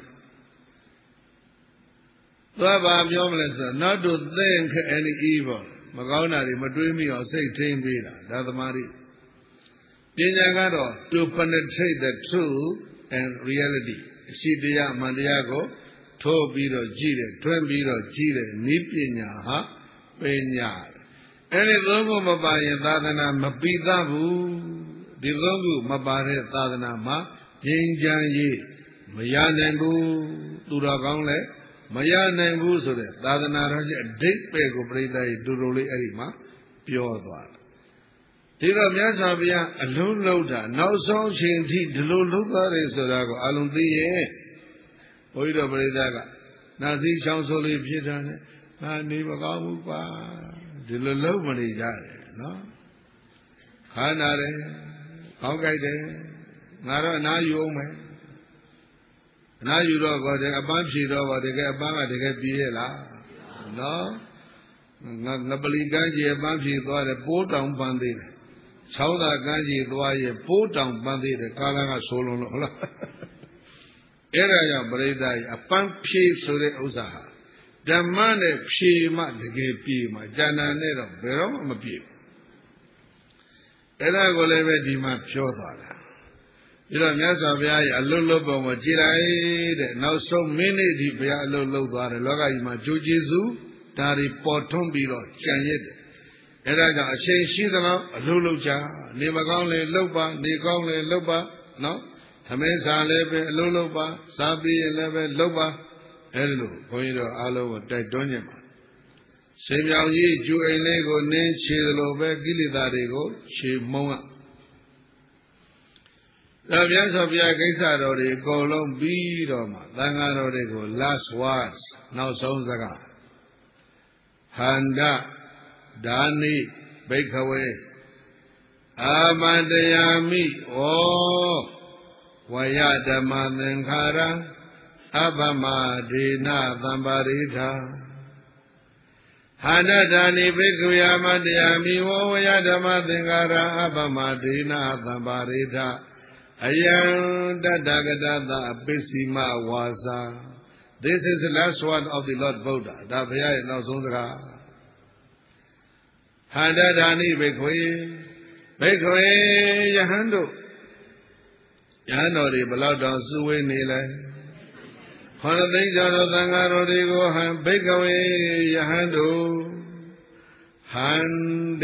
သွားဘာပြောမလဲဆိုတော့ not to think any evil မကောင်းတာတွေမတွေးမိအောင်စိတ်ထိန်းပေးတာဒါသမာဓိပညာကတော့ to penetrate the truth and reality အရှိတရားအမှန်တရားကိုထိုးပြီးတော့ကြည့်တယ်ထွန်းပြီးတော့ကြည့်တယ်နိပညာဟာပညာအဲ့ဒီသုံးခုမပါရင်သာသနာမပြီးသားဘူးဒီသုံးခုမပါတဲ့သာသနာမှာငြိမ်းချမ်းရေးမရနိုင်ဘူးသူတော်ကောင်းလည်းမရနိုင်ဘူးဆိုတဲ့သာသနာတော်ရဲ့အဓိပ္ပာယ်ကိုပြိဿကြီးတူတူလေးအဲ့ဒီမှာပြောသွားတယ်ဒီတော့မြတ်စွာဘုရားအလုံးလုံးတာနောက်ဆုံးအချိန်ထိဒီလိုလုံးသွားတယ်ဆိုတာကိုအလုံးသိရဲ့ဘုန်းကြီးတို့ပြိဿကနာစီချောင်းဆိုလေးဖြစ်တာနဲ့ငါနေမကောင်းဘူးကွာဒီလိုလုံးမနေကြတယ်နော်ခါနာတယ်ခေါင်းကြိုက်တယ်ငါတော့အနာယူအောင်မယ်အနာယူတော့ကောတဲ့အပန်းဖြေတော့ကောတကယ်အပန်းကတကယ်ပြေးရလားနော်ငပလီကန်းကြီးအပန်းဖြေသွားတယ်ပိုးတောင်ပန်းသေးတယ်ချောင်းသာကန်းကြီးသွားရင်ပိုးတောင်ပန်းသေးတယ်ကာလကဆိုးလုံးလို့ဟုတ်လားအဲ့ဒါကြောင့်ပရိသတ်အပန်းဖြေဆိုတဲ့ဥစ္စာဟာဓမ္မနဲ့ဖြေမှတကယ်ပြေမှဉာဏ်နဲ့တော့ဘယ်တော့မှမပြေဘူးအဲ့ဒါကိုလည်းပဲဒီမှာပြောသွားတာပြီးတော့မြတ်စွာဘုရားရဲ့အလွတ်လွတ်ပုံကိုကြည်လိုက်တဲ့နောက်ဆုံးမိနစ်ဒီဘုရားအလွတ်လွတ်သွားတယ်လောကကြီးမှာကျိုးကျေးဇူးဒါတွေပေါ်ထွန်းပြီးတော့ကြံရစ်တယ်အဲ့ဒါကြောင့်အချိန်ရှိသလောက်အလွတ်လွတ်ကြနေမကောင်းလေလှုပ်ပါနေကောင်းလေလှုပ်ပါနော်သမင်းစားလည်းပဲအလုံးလုံးပါစားပြီးရင်လည်းပဲလှုပ်ပါအဲ့လိုဘုန်းကြီးတို့အားလုံးကိုတိုက်တွန်းကြပါရှင်မြောင်ကြီးကျူအိမ်လေးကိုနင်းခြေသလိုပဲကိလေသာတွေကိုခြေမုံရဒါပြန်ဆိုပြကိစ္စတော်တွေအကုန်လုံးပြီးတော့မှသံဃာတော်တွေကို last words နောက်ဆုံးစကားဟန္တဒါနိဘိက္ခဝေအာမတယာမိဩဝယဓမ္မသင်္ခါရအပမဒေနသံပါရိထာဟန္တဒါနိဘိက္ခဝေအာမတယာမိဝယဓမ္မသင်္ခါရအပမဒေနသံပါရိထာအယံတတဂတသပိစီမဝါစာ This is the last word of the Lord Buddha ဒါဘုရားရဲ့နောက်ဆုံးစကားဟန္တဒါနိဘိက္ခဝေဘိက္ခဝေယဟန်တို့ယဟန်တော်တွေဘလောက်တောင်စုဝေးနေလဲခေါင်းသိမ်းကြတော်သံဃာတော်တွေကိုဟံဘိက္ခဝေယဟန်တို့ဟန္တ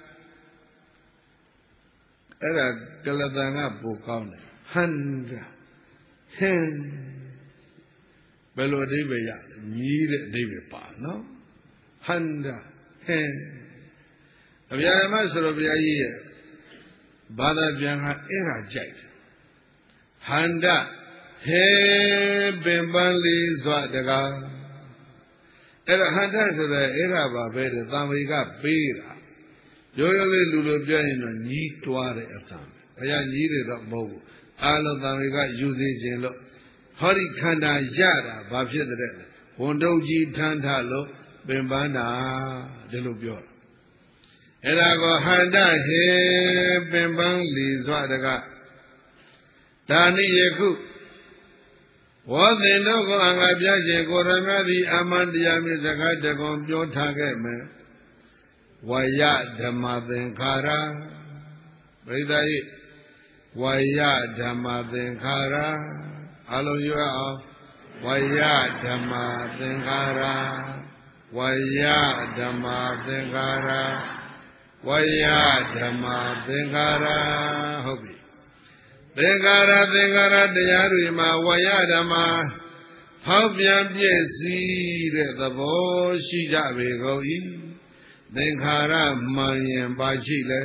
အဲ့ဒါကလတန်ကပိုကောင်းတယ်ဟန္တဟင်ဘယ်လိုအဓိပ္ပာယ်ရလဲညီးတဲ့အဓိပ္ပာယ်ပါနော်ဟန္တဟင်အဗျာမဆိုတော့ဘုရားကြီးရဲ့ဘာသာပြန်ကအဲ့ဒါကြိုက်တယ်ဟန္တဟေပင်ပန်းလေးစွာတကားအဲ့ဒါဟန္တဆိုတော့အဲ့ဒါပါပဲတဲ့သံဝေကပေးတာရိုးရိုးလေးလူလိုပြောရင်တော့ညီးတွားတဲ့အသံဘုရားညီးတယ်တော့မဟုတ်ဘူးအာလုံးသံဝေကယူစေခြင်းလို့ဟောဒီခန္ဓာရတာဘာဖြစ်တဲ့ဝန်တုပ်ကြီးထမ်းထလို့ပင်ပန်းတာဒီလိုပြောတာအဲ့ဒါကိုဟန္တဟေပင်ပန်းလီစွာတကဒါနိယခုဝေါသင်တို့ကိုအငါပြခြင်းကိုရမသည်အမှန်တရားမြစ်စကားတကွန်ပြောထားခဲ့မယ်ဝယဓမ္မသင်္ခါရပရိသတ်ဤဝယဓမ္မသင်္ခါရအလုံးယူအောင်ဝယဓမ္မသင်္ခါရဝယဓမ္မသင်္ခါရဝယဓမ္မသင်္ခါရဟုတ်ပြီသင်္ခါရတရားတွေမှာဝယဓမ္မဖောက်ပြန်ပြည့်စည်တဲ့သဘောရှိကြပေကုန်၏သင်္ခါရမှန်ရင်ပါရှိလဲ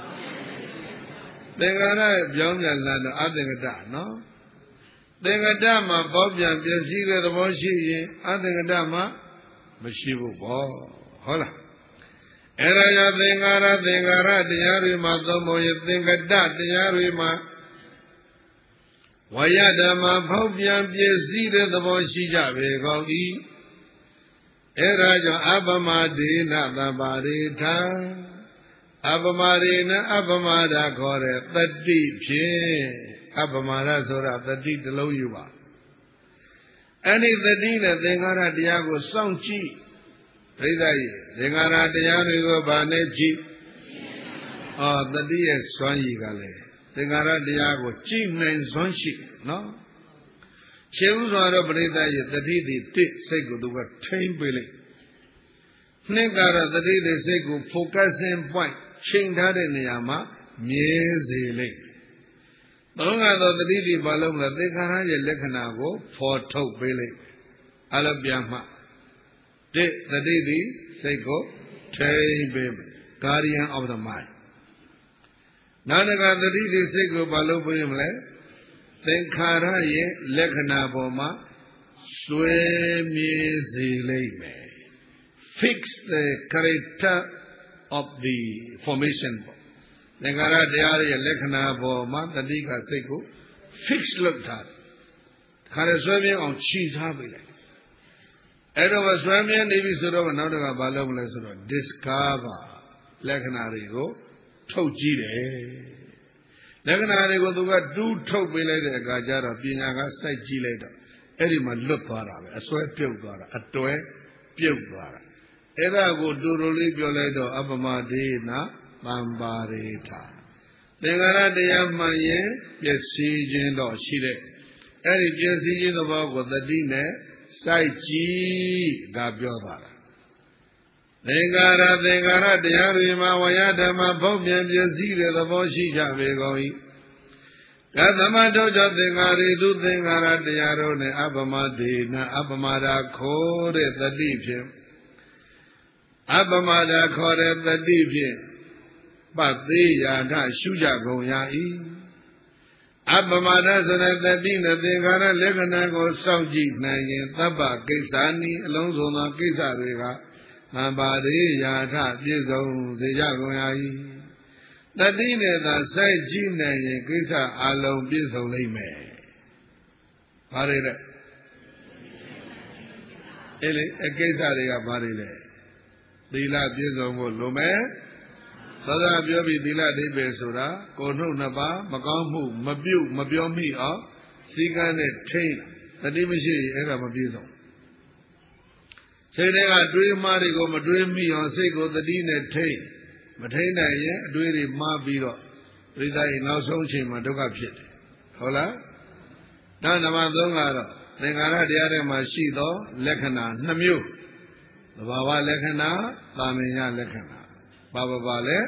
သင်္ခါရပြောင်းပြန်လာတော့အသင်္ကတနော်သင်္ကတမှာဖောက်ပြန်ပြည့်စည်တဲ့သဘောရှိရင်အသင်္ကတမှာမရှိဘူးပေါ့ဟုတ်လားအဲ့ဒါကြောင့်သင်္ခါရတရားတွေမှာသုံးဖို့ရသင်္ကတတရားတွေမှာဝယဓမ္မဖောက်ပြန်ပြည့်စည်တဲ့သဘောရှိကြပေကုန်၏အဲ့ဒါကြောင့်အပမဒေနသဗ္ဗရိထာအပမရေနအပမဒခေါ်တဲ့တတိဖြင့်အပမရဆိုတာတတိတစ်လုံးယူပါအဲ့ဒီတတိနဲ့သင်္ခါရတရားကိုစောင့်ကြည့်ပြိဿကြီးသင်္ခါရတရားတွေကိုဗာနဲ့ကြည့်တတိရဲ့စွမ်းရည်ကလည်းသင်္ခါရတရားကိုကြည့်နိုင်စွမ်းရှိနော်ရှင်းဥစွာတော့ပရိသတ်ရဲ့တတိတိတစ်စိတ်ကိုသူကထိမ့်ပေးလိုက်နှစ်ကတော့တတိတိစိတ်ကို focusing point ချိန်ထားတဲ့နေရာမှာမြဲစေလိုက်သုံးကတော့တတိတိဘာလို့မလဲသင်္ခါရရဲ့လက္ခဏာကိုဖော်ထုတ်ပေးလိုက်အဲ့လိုပြန်မှတစ်တတိတိစိတ်ကိုထိမ့်ပေးမယ် guardian of the mind နောက်တစ်ခါတတိတိစိတ်ကိုဘာလို့ပေးမလဲသင်္ခါရရဲ့လက္ခဏာပေါ်မှာဆွဲမြဲစေလိုက်မယ် fix the character of the formation သင်္ခါရတရားရဲ့လက္ခဏာပေါ်မှာတတိကစိတ်ကို fix လုပ်ထားတယ်ခါရဆွဲမြဲအောင်ခြိထားပေးလိုက်အဲ့တော့ဆွဲမြဲနေပြီဆိုတော့နောက်တစ်ခါဘာလုပ်မလဲဆိုတော့ discover လက္ခဏာတွေကိုထုတ်ကြည့်တယ်လက္ခဏာတွေကိုသူကတူးထုတ်ပေးလိုက်တဲ့အခါကျတော့ပညာကစိုက်ကြည့်လိုက်တော့အဲ့ဒီမှာလွတ်သွားတာပဲအစွဲပြုတ်သွားတာအတွဲပြုတ်သွားတာအဲ့ဒါကိုတူတူလေးပြောလိုက်တော့အပမဒေနသံပါရိထာသင်္ခါရတရားမှန်ရင်ပျက်စီးခြင်းတော့ရှိတဲ့အဲ့ဒီပျက်စီးခြင်းသဘောကိုသတိနဲ့စိုက်ကြည့်ဒါပြောသွားတာသသင်္ကာရတရားတွေမှာဝယဓမ္မဖောက်ပြန်ပြည့်စည်တဲ့သဘောရှိကြပေကုန်၏ကသမတောကြောင့်သင်္ကာရိသူသင်္ကာရတရားတို့နဲ့အပမဒေနအပမဒာခေါ်တဲ့တတိဖြင့်အပမဒာခေါ်တဲ့တတိဖြင့်ပတ်သေးရာထရှုကြကုန်ရ၏အပမဒဆိုတဲ့တတိနဲ့သင်္ကာရလက္ခဏာကိုစောင့်ကြည့်နိုင်ရင်သဗ္ဗကိစ္စနိအလုံးစုံသောကိစ္စတွေကသဗ္ဗရိယာထပြည့်စုံစေကြကုန်ရ၏တတိနဲ့သာစိုက်ကြည့်နိုင်ရင်ကိစ္စအလုံးပြည့်စုံလိမ့်မယ်။ဘာတွေလဲ။အဲ့လေအကိစ္စတွေကဘာတွေလဲ။သီလပြည့်စုံဖို့လိုမယ်။သောသာပြောပြီးသီလအဓိပ္ပာယ်ဆိုတာကိုယ်နှုတ်နှစ်ပါးမကောင်းမှုမပြုတ်မပြောမိအောင်စည်းကမ်းနဲ့ထိန်းတတိမရှိရင်အဲ့ဒါမပြည့်စုံ။စိတ်တွေကတွေးမှားတွေကိုမတွေးမိအောင်စိတ်ကိုတတိနဲ့ထိန်းမထိန်နိုင်ရင်အတွေးတွေမှားပြီးတော့ပရိသတ်ရဲ့နောက်ဆုံးအချိန်မှာဒုက္ခဖြစ်တယ်ဟုတ်လားနောက်နံပါတ်3ကတော့သင်္ခါရတရားတွေမှာရှိသောလက္ခဏာ2မျိုးသဘာဝလက္ခဏာသာမညလက္ခဏာဘာလဲ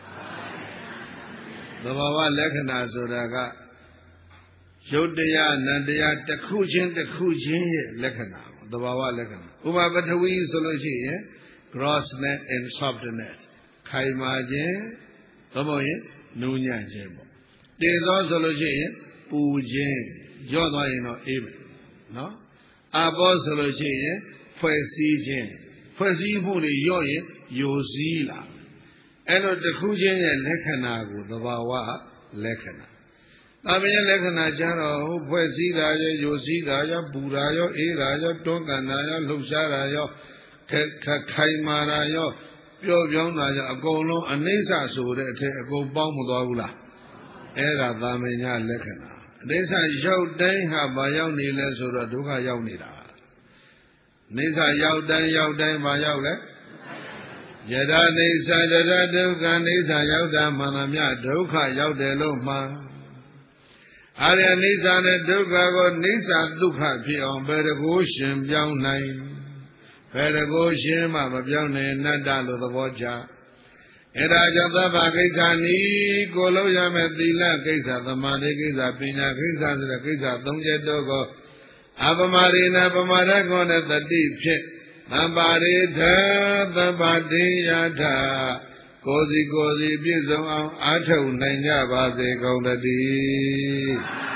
သဘာဝလက္ခဏာဆိုတာကရုပ်တရားနံတရားတစ်ခုချင်းရဲ့လက္ခဏာသဘာဝလက္ခဏာဥပမာပထဝီဆိုလို့ရှိရင် grossness and softnessခိုင်မာခြင်းသို့မဟုတ်ရင်နူးညံ့ခြင်းပေါ့တေဇောဆိုလို့ရှိရင်ပူခြင်းရော့သွားရင်တော့အေးမယ်နော်အဘောဆိုလို့ရှိရင်ဖွဲ့စည်းခြင်းဖွဲ့စည်းမှုတွေရော့ရင်ယိုစည်းလာအဲ့လိုတစ်ခုချင်းရဲ့လက္ခဏာကိုသဘာဝလက္ခဏာသာမညလက္ခဏာကျတော့ဖွဲ့စည်းတာရောယိုစည်းတာရောပူတာရောအေးတာရောတွန်းကန်တာရောလှုပ်ရှားတာရောခိုင်မာတာရောပြောပြောင်းတာကြောင့်အကုန်လုံးအနိစ္စဆိုတဲ့အထက်အကုန်ပေါင်းမသွားဘူးလားအဲ့ဒါသာမညလက္ခဏာအနိစ္စရောက်တိုင်းဟာဘာရောက်နေလဲဆိုတော့ဒုက္ခရောက်နေတာအနိစ္စရောက်တိုင်းဘာရောက်လဲယထာနိစ္စယထာဒုက္ခနိစ္စရောက်တာမှန်သမျှဒုက္ခရောက်တယ်လို့မှန်အာရနိစ္စနဲ့ဒုက္ခကိုနိစ္စဒုက္ခဖြစ်အောင်ဘယ်တကိုရှင်ပြောင်းနိုင်ဘယ်တကိုရှင်းမှမပြောင်းနဲ့နတ္တလို့သဘောချအဲ့ဒါကြောင့်သဗ္ဗကိစ္စနီကိုလုံးရမယ်သီလကိစ္စသမာဓိကိစ္စပညာကိစ္စဆိုတဲ့ကိစ္စ၃ချက်တို့ကိုအပမရိဏပမာဒကောနဲ့တတိဖြစ်သဗ္ဗရိထသဗ္ဗတိယထကိုစီပြည့်စုံအောင်အားထုတ်နိုင်ကြပါစေကုန်သတည်း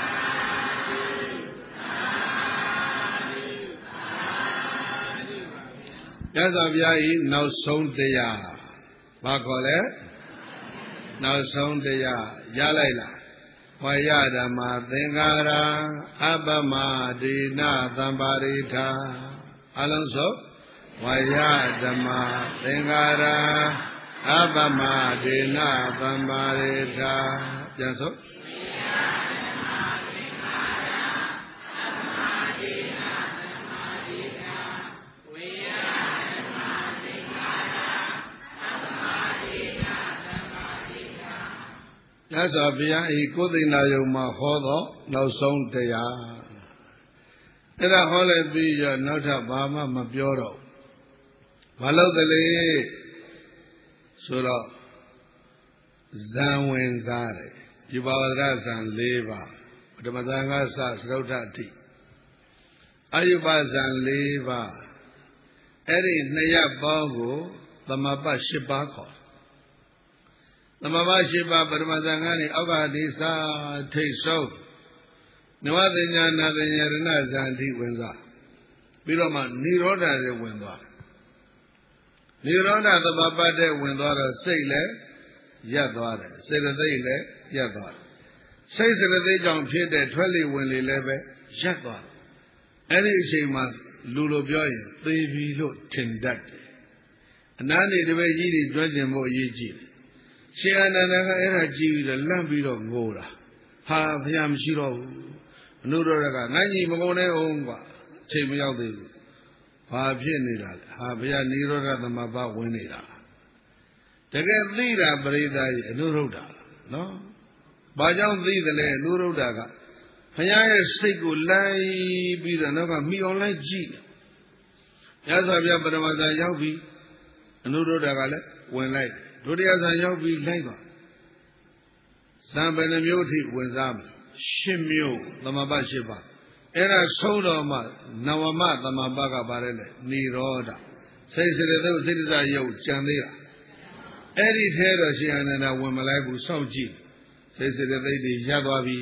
မြတ်စွာဘုရားဤနောက်ဆုံးတရားဘာခေါ်လဲနောက်ဆုံးတရားရလိုက်လားဝါယဓမ္မသင်္ကာရအပမဒေနသံပါရိထာအလုံးစုံဝါယဓမ္မသင်္ကာရအပမဒေနသံပါရိထာပြန်စို့မြတ်စွာဘုရားဤကိုယ်သိဏယုံမှာဟောတော့နောက်ဆုံးတရားအဲ့ဒါဟောလိုက်ပြီးရနောက်ထပ်ဘာမှမပြောတော့ဘာလို့တလေဆိုတော့ဇံဝင်စားတယ်ဒီဘာဝရဇံ၄ပါးပထမဇံကစသရုတ်ထအထိအယုပဇံ၄ပါးအဲ့ဒီနှစ်ရပ်ပေါင်းကိုသမပ၈ပါးခေါ်သမဘာရှိပါပရမဇံကနေအောက်ကဒီစာထိတ်ဆုံးနဝတညာနာတညာရဏဇံတိဝင်သွားပြီးတော့မှនិရောဓတွေဝင်သွားនិရောဓသမပတ်တဲ့ဝင်သွားတော့စိတ်လည်းရပ်သွားတယ်စေတသိက်လည်းရပ်သွားတယ်စိတ်စေတသိက်ကြောင့်ဖြစ်တဲ့ထွက်လေဝင်လေလည်းပဲရပ်သွားတယ်အဲ့ဒီအချိန်မှာလူလိုပြောရင်သေပြီလို့ထင်တတ်တယ်အနားနေတပည့်ကြီးတွေကြွကျင်ဖို့အရေးကြီးတယ်ရှင်အနန္ဒကအဲ့ဒါကြည့်ပြီးတော့လန့်ပြီးတော့ငိုတာဟာဘုရားမရှိတော့ဘူးအနုရောဓကငါညီမကုန်နဲ့အောင်ကွာအချိန်မရောက်သေးဘူးဘာဖြစ်နေတာလဲဟာဘုရားនិရောဓသမဘဝင်နေတာတကယ်သိတာပရိသတ်ကြီးအနုရုဒ္ဓနော်ဘာကြောင့်သိတယ်လဲအနုရုဒ္ဓကဘုရားရဲ့စိတ်ကိုလိုက်ပြီးတော့နောက်ကမိအောင်လိုက်ကြည့်တယ်မြတ်စွာဘုရားပရမဇာရောက်ပြီးအနုရုဒ္ဓကလည်းဝင်လိုက်ဒုတိယဇန်ရောက်ပြီးလိုက်သွားဇန်ဘယ်နှမျိုးအထိဝင်စားမယ်10မျိုးသမဘ10ပါးအဲ့ဒါဆုံးတော်မှနဝမသမဘကပါတယ်လေនិရောဓစိတ်စရတုစိတ္တဇယုတ်ကြံသေးတာအဲ့ဒီထဲတော့ရှင်အနန္ဒဝင်မလိုက်ဘူးစောင့်ကြည့်စိတ်စရသိတ်တွေရပ်သွားပြီ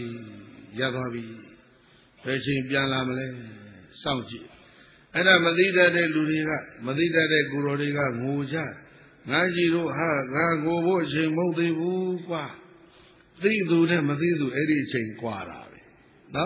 ဘယ်ချိန်ပြန်လာမလဲစောင့်ကြည့်အဲ့ဒါမသိတတ်တဲ့လူတွေကမသိတတ်တဲ့ကိုယ်တော်တွေကငိုကြငါကြီးတို့ဟာငါငိုဖို့အချိန်မဟုတ်သေးဘူးကွာသိသူနဲ့မသိသူအဲ့ဒီအချိန်ကွာတာပဲနော်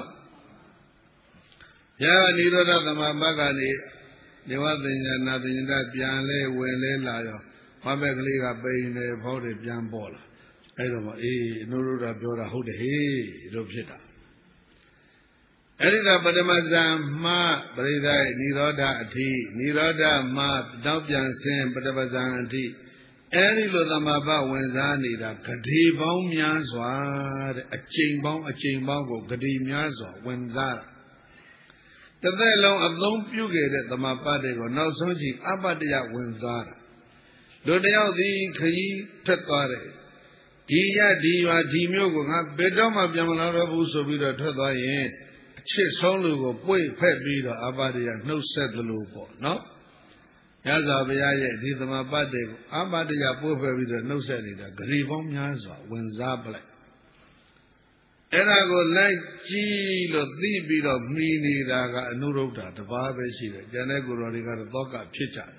ညာနိရောဓသမဘကနေနေဝသင်္ညာနာသင်္ညာပြန်လဲဝင်လဲလာရောဘာဘက်ကလေးကပိန်နေဖောက်တယ်ပြန်ပေါ်လာအဲ့တော့အေးအနုရုဒ္ဓပြောတာဟုတ်တယ်ဟေးလို့ဖြစ်တာအဲ့ဒီတော့ပထမဇန်မှပရိသတ်និရောဓအထိនិရောဓမှတောက်ပြန်ဆင်းပထမဇန်အထိအဲ့ဒီလိုသမဘဝင်စားနေတာဂတိပေါင်းများစွာတဲ့အကျိန်ပေါင်းကိုဂတိများစွာဝင်စားတာတစ်သက်လုံးအသုံးပြုခဲ့တဲ့သမဘတွေကိုနောက်ဆုံးကြည့်အပတ္တယဝင်စားတာလူတယောက်ဒီခရီးထက်သွားတယ်ဒီရဒီရွာဒီမျိုးကိုငါဘယ်တော့မှပြန်မလာတော့ဘူးဆိုပြီးတော့ထွက်သွားရင်အချစ်ဆုံးလူကိုပွေ့ဖက်ပြီးတော့အပတ္တယနှုတ်ဆက်သလိုပေါ့နော်ရသော်ဘုရားရဲ့ဒီသမဘတွေကိုအပတ္တယပွေ့ဖက်ပြီးတော့နှုတ်ဆက်နေတာဂရီပေါင်းများစွာဝင်စားပလိုက်အဲ့ဒါကိုလိုက်ကြည့်လို့သိပြီးတော့မှီနေတာကအနုရုဒ္ဓတပါးပဲရှိတယ်ကျန်တဲ့ကိုယ်တော်တွေကတော့သောကဖြစ်ကြတယ်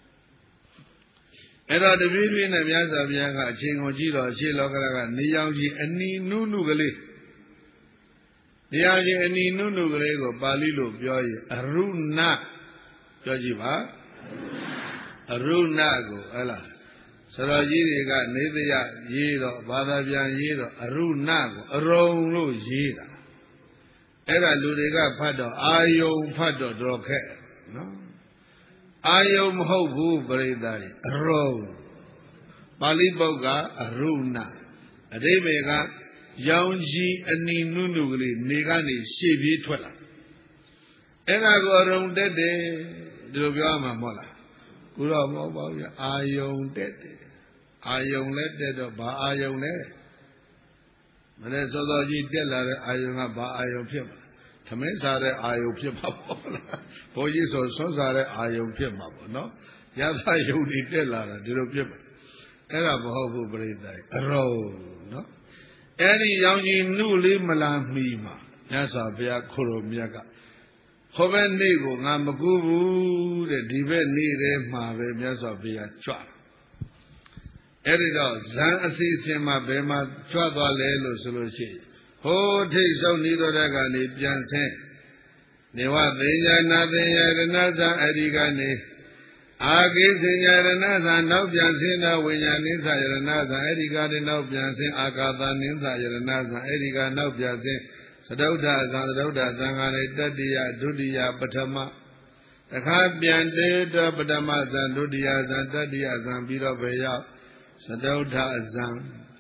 အဲ့တော့တပြည့်ပြည့်နဲ့မြတ်စွာဘုရားကအချိန်ကိုကြည့်တော့အရှိလောကရကနေရောင်ကြီးအနီနုနုကလေးနေရောင်ကြီးအနီနုနုကလေးကိုပါဠိလိုပြောရင်အရုဏပြောကြည့်ပါအရုဏကိုဟဲ့လားဆရာကြီးတွေကနေသရရေးတော့ဘာသာပြန်ရေးတော့အရုဏကိုအရုံလို့ရေးတာအဲ့ဒါလူတွေကဖတ်တော့အာယုံဖတ်တော့တော်ခက်နော်အာယုံမဟုတ်ဘူးပရိသတ်အရုံပါဠိပုဒ်ကအရုဏအဓိပ္ပာယ်ကရောင်ကြီးအနီနုနုကလေးနေကနေရှေ့ပြေးထွက်လာအဲ့ဒါကိုအရုံတက်တယ်ဒီလိုပြောမှာမဟုတ်လားခုတော့မဟုတ်ပါဘူးအာယုံတက်တယ်အာယုံလည်းတက်တော့ဘာအာယုံလဲမနေ့စောစောကြီးတက်လာတဲ့အာယုံကဘာအာယုံဖြစ်မှာသမင်းစားတဲ့အာယုံဖြစ်မှာပေါ့လားဘုန်းကြီးဆိုဆွမ်းစားတဲ့အာယုံဖြစ်မှာပေါ့နော်ရသယုံတွေတက်လာတာဒီလိုဖြစ်မှာအဲ့ဒါမဟုတ်ဘူးပြိဿအရုံနော်အဲ့ဒီရောင်ကြီးနုလေးမလာမီမှာမြတ်စွာဘုရားခိုးတော်မြတ်ကဟောဘက်နေ့ကိုငါမကူဘူးတဲ့ဒီဘက်နေ့ထဲမှာပဲမြတ်စွာဘုရားကြွအဲ့ဒီတော့ဇန်အစီအစဉ်မှာဘယ်မှာကြွသွားလဲလို့ဆိုလို့ရှိရင်ဟိုထိတ်ဆုံးနိရောဓကနေပြန်ဆင်းနေဝသင်္ညာနာသင်္ညာရဏဇံအဲ့ဒီကနေအာကိသင်္ညာရဏဇံနောက်ပြန်ဆင်းတော့ဝိညာဉ်နိသယရဏဇံအဲ့ဒီကနေနောက်ပြန်ဆင်းအာကာသနိသယရဏဇံအဲ့ဒီကနောက်ပြန်ဆင်းသဒုဋ္ဌဇံကနေတတိယဒုတိယပထမတခါပြန်တေတပထမဇံဒုတိယဇံတတိယဇံပြီးတော့ပဲရောက်သဒုဋ္ဌဇံ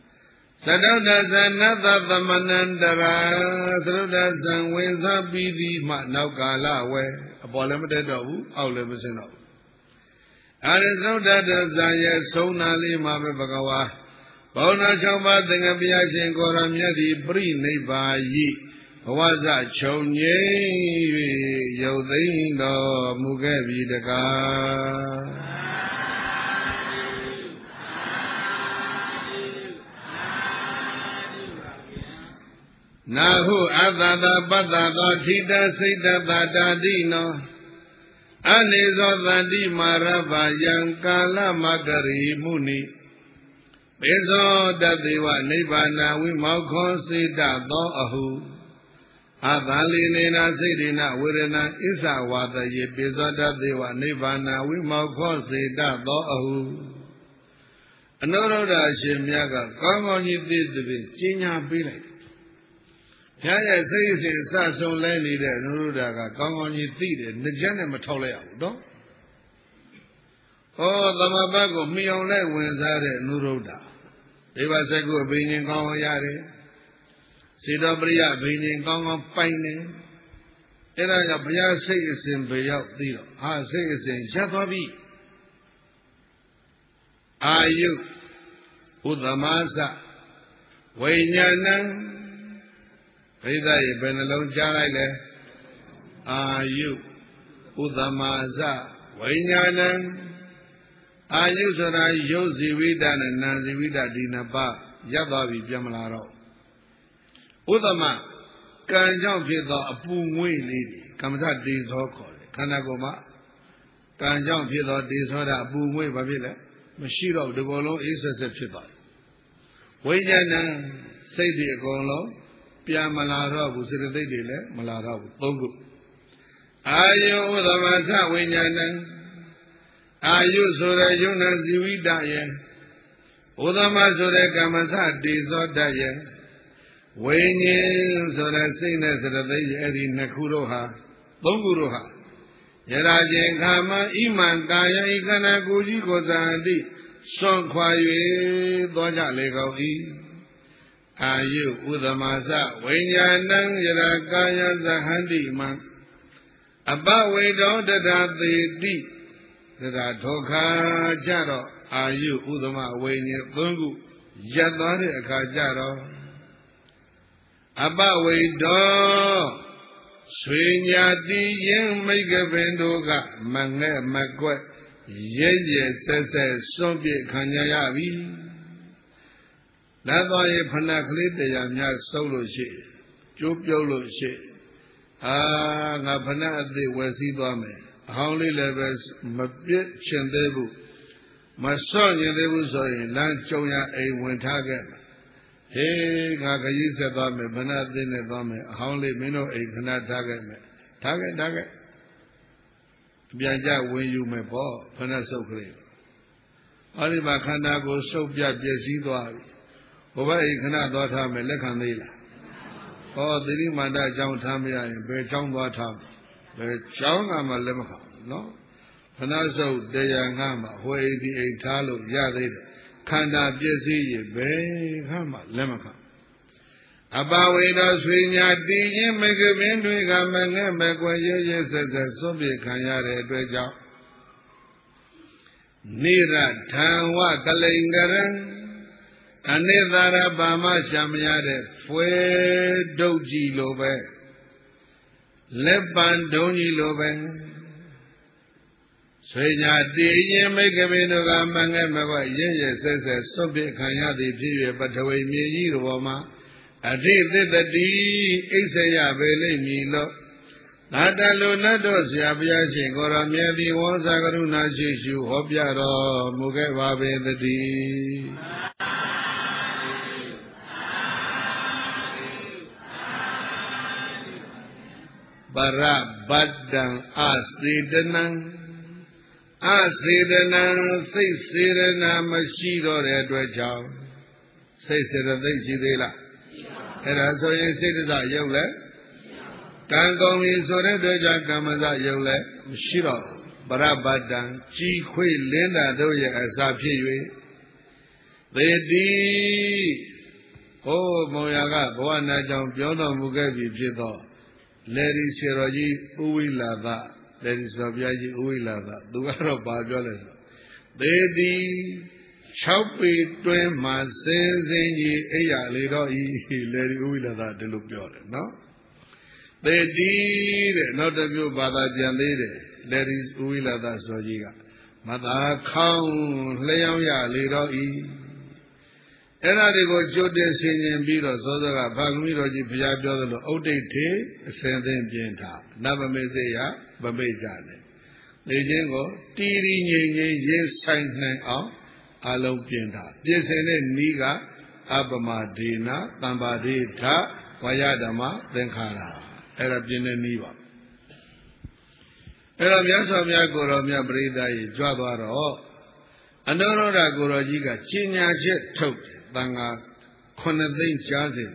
နတ္တသမနန္တရာသဒုဋ္ဌဇံဝင်စားပြီးသည်မှနောက်ကာလဝဲအပေါ်လည်းမတက်တော့ဘူးအောက်လည်းမဆင်းတော့ဘူးအာရသဒ္ဌဇံရဲ့ဆုံးနာလေးမှာပဲဘဂဝါဘောနာ6ပါးသင်္ကပယရှင်ကိုရမြတ်သည်ပြိနိဗ္ဗာယိဘဝဇခြုံငိမ့်၍ရုပ်သိမ်းတော်မူခဲ့ပြီတကားနာဟုအတ္တသာပတ္တသောထိတစိတ်တတာတိနောအနေဇောတတိမာရဗယံကာလမဂရိမုနိဘေဇောတသေဝနိဗ္ဗာနဝိမောခောစေတသောအဟုအသလိနေနာစိတ်ရိနဝေရဏဣစ္ဆဝါတယေဘေဇောတသေဝနိဗ္ဗာနဝိမောခောစေတသောအဟုအနုရုဒ္ဓရှင်မြတ်ကကောင်းကောင်းကြီးသိတဲ့ပြင်ကျင့်ညာပေးလိုက်တယ်ဘုရားရဲ့စိတ်အစဉ်အစဆုံးလဲနေတဲ့အနုရုဒ္ဓကကောင်းကောင်းကြီးသိတယ်နှကြနဲ့မထောက်လိုက်ရဘူးနော်ဟောသမဘတ်ကိုမှီအောင်လဲဝင်စားတဲ့အနုရုဒ္ဓဒေဝစကုအဘိညာဉ်ကောင်းအောင်ရတယ်စေတပရိယဘိညာဉ်ကောင်းကောင်းပိုင်တယ်အဲ့ဒါကြောင့်ဘုရားစိတ်အစဉ်ပဲရောက်သိတော့ဟာစိတ်အစဉ်ရပ်သွားပြီ Ayu Udamasa Vainyanam Vedai Benalong Jalile Ayu Udamasa Vainyanam Ayu Sara Yosivida and Nazivida Dinapa Yadavi Jamalaro Udama Kanjam Pita Apumui Lady comes at these Hoko Kanagoma Kanjam Pita Disora Apumui Babila Mashiro the Golo is a Pita Vajana say the Golo Piamalaro Busile Malara Togu Ayu Udamasa Vainyanam Ayu Sura Yuna Zividaye Udama Sura Kamasa Disodaye Vainyan Sura Sina Sradaye Eri Nakuroha Tonguroha Yarajen Kama Iman Kaya Ikana Kuji Kozandi Son Kwaye Doja Legoi Ayu Udamasa Vainyanam Yarakaya Zahandi Man Abba Vedo Dada Di Dada Toka Jaro Ayu Udama Vainyan Tungu Yadari Akajaro Abba Vedo Swinyati Yen Megavendoga Mange Magwe Yeye Sese Sobi Kanyayavi That's why you Panaklit Yamya Solo She Jupyolo She Napana the Wasidame Only levels Mabit Chendebu My son Yedebu Soy Lanchoya A Wintagan Hey Nakayi said Dame Banadin Dame Only Mino A Kana Target Biaja when you may ball Panasokri Only Makana go so Bia Biasidwari Over a Kana daughter Melekanila Oh, the Manda Jam Tamia and Berjam Watam, Berjam Lemaka, no? Panaso de Yangama, where the Talo Yadid, Kanda Jesi, Berhama Lemaka. Abaweda Swinya DJ make a vending a man, Megwaye says a Soviet Kanyare Dweja Nira Tanwa Kalingaran. Anedara Bama Shamyade Fue Doji Lobe Leban Doni Lobe Swenya Diye make a Vinoga Manga Ye says a Sobe Kanyadi period, but away me Roma. I did the D Isaya Vele Milo Natalo Nados Yabiashi Goramia the Wasagaruna Jishu Hobiaro Mugeva the D. Bara Badang Asidanang Say Sirena Mashido Edwajow Say Sirena Sidela Era so you say that Yole Kangong is Oredoja Kamaza Yole Shiro Bara Badang Chi Kui Linda Doya Asapi They did Oh Moyaga Boana Jam Biono Mugabi Pito Lady Shiroji Uilada, Lady Sabiaji Uilada, Dugaro Bajoles. They did Choppy Twin Masenzi Eya Lido Lady Uilada de Lupiore, no? They did not a few Bada Jandede, Lady Uilada Sojiga. Mother Count Leoya Lido Era de go Jordan singing Biro Zoga, Pagmiro Piabio, Odete, Sending Pienta, Navamezea, Babejane. They jingo, Tiri yes, sign out, Alo Pienta. Yes, and Niga, Abamadina, Tambadita, Vayadama, Denkara, Era Pina Niva. Era Miasamia Goromia Breda, Jabaro, Anora Gorojiga, Chinya Jet Tok. Tanga Konadin Jazin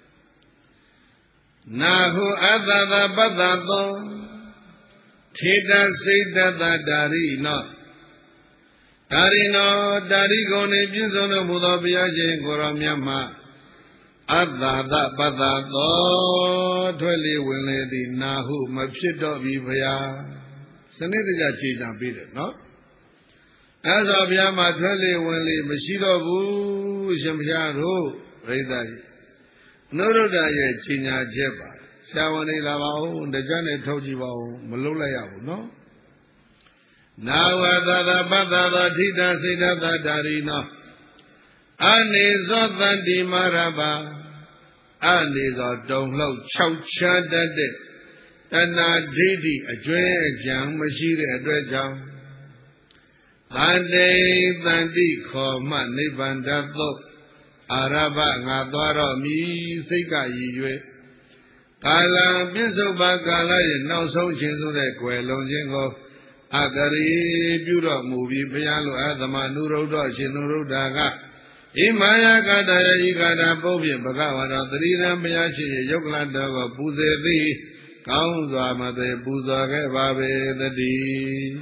Nahu Adada Badado Tida Sida Darino Darino Darigone Bizono Budabiaje Goramyama Adada Badado Twelly Willedy Nahu Mapshido Vivaya Sanitaja China beat it, no? အဲ့ဆိုဘုရားမှာထွက်လေဝင်လေမရှိတော့ဘူးရှင်ဘုရားတို့ပြိဿကြီးအနုရုဒ္ဓရဲ့ကြီးညာချက်ပါဆရာဝန်တွေလာပါဦးတကြနဲ့ထုတ်ကြည့်ပါဦးမလုပ်လိုက်ရဘူးနော်နာဝသသပတ္တသောထိတစိတ္တသတ္တာရိနောအနေဇောတန္တိမရပါအနေဇောတုံလှုပ်6ချတတ်တဲ့တဏှာဒိဋ္ဌိအကျွဲအကြံမရှိတဲ့အတွက်ကြောင့်တန်တေတန်တိခေါ်မှနိဗ္ဗာန်တတ်သောအာရဘငါသွားတော့မည်စိတ်ကရည်၍ကာလံပြစ္ဆုတ်ပါကာလရဲ့နောက်ဆုံးခြင်းဆိုတဲ့ကွယ်လွန်ခြင်းကိုအကရိပြုတော်မူပြီးဘုရားလိုအပ်သမနုရုဒ္ဓရှင်နုရုဒ္ဓကဣမာယကတယဤကတာပုပ္ဖြင့်ဘဂဝါတော်သတိရံဘုရားရှိရဲ့ယုတ်ကလတော်ကိုပူဇေသည်ကောင်းစွာမသွေပူဇော်ခဲ့ပါပေသတည်း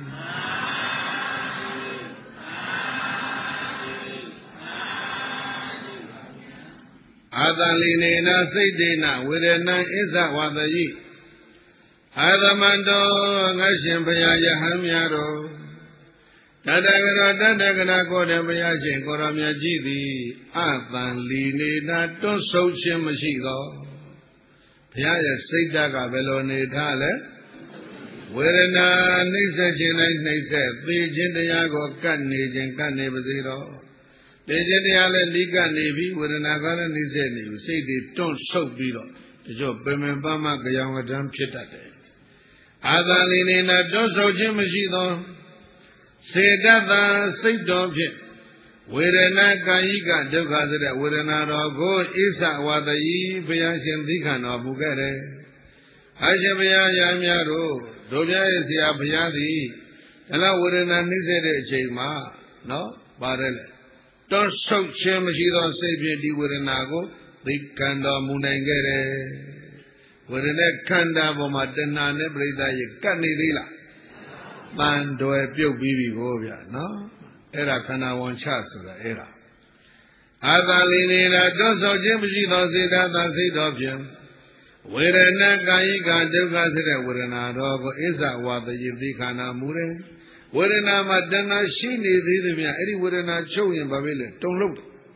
အာသလိနေနစိတ်တေနဝေဒနံဣဇဝါတယိအာသမန္တောငါရှင်ဘုရားယဟန်များတော်တတကရကိုယ်တော်ဘုရားရှင်ကိုရောမြတ်ကြီးသည်အာသလိနေနတွန့်ဆုတ်ခြင်းမရှိသောဘုရားရဲ့စိတ်ဓာတ်ကဘယ်လိုနေထားလဲဝေဒနာနှိမ့်ဆက်ခြင်း၌နှိမ့်ဆက်သိခြင်းတရားကိုကတ်နေခြင်းကတ်နေပါစေတော့သိခြင်းတရားလည်းနိကနေပြီးဝေဒနာကလည်းနှိမ့်ဆက်နေပြီစိတ်တွေတွန့်ဆုတ်ပြီးတော့ဒီကြောပင်ပင်ပန်းပန်းကြောင်ကတန်းဖြစ်တတ်တယ်အာသာလိနေနာတွန့်ဆုတ်ခြင်းမရှိသောစေတသာစိတ်တော်ဖြင့်ဝေဒနာကာယိကဒုက္ခဆိုတဲ့ဝေဒနာတော်ကိုဣသဝါတယီဘုရားရှင်သိခံတော်မူခဲ့တယ်။အာရှင်ဘုရားရာများတို့တို့ပြရဲ့ဆရာဘုရားသည်ဒါလောက်ဝေဒနာနှိမ့်စေတဲ့အချိန်မှာနော်ပါတယ်လေတွန့်ဆုတ်ခြင်းမရှိသောစိတ်ဖြင့်ဒီဝေဒနာကိုသိခံတော်မူနိုင်ခဲ့တယ်။ဝေဒနာခန္ဓာပေါ်မှာတဏှာနဲ့ပြိဿရဲ့ကပ်နေသေးလားတန်တွယ်ပြုတ်ပြီးပြီကိုဗျာနော်အဲ့ဒါခန္ဓာဝန်ချဆိုတာအဲ့ဒါအာသာလိနေတာတွန့်ဆုတ်ခြင်းမရှိသောစေတသာစိတ်တော်ဖြင့်ဝေဒနာကာယိကဒုက္ခဆိုတဲ့ဝေဒနာတော်ကိုဣဇဝါတယိသိခန္ဓာမူတယ်ဝေဒနာမှာတဏှာရှိနေသေးသည်များအဲ့ဒီဝေဒနာချုပ်ရင်ဘာဖြစ်လဲတုံလို့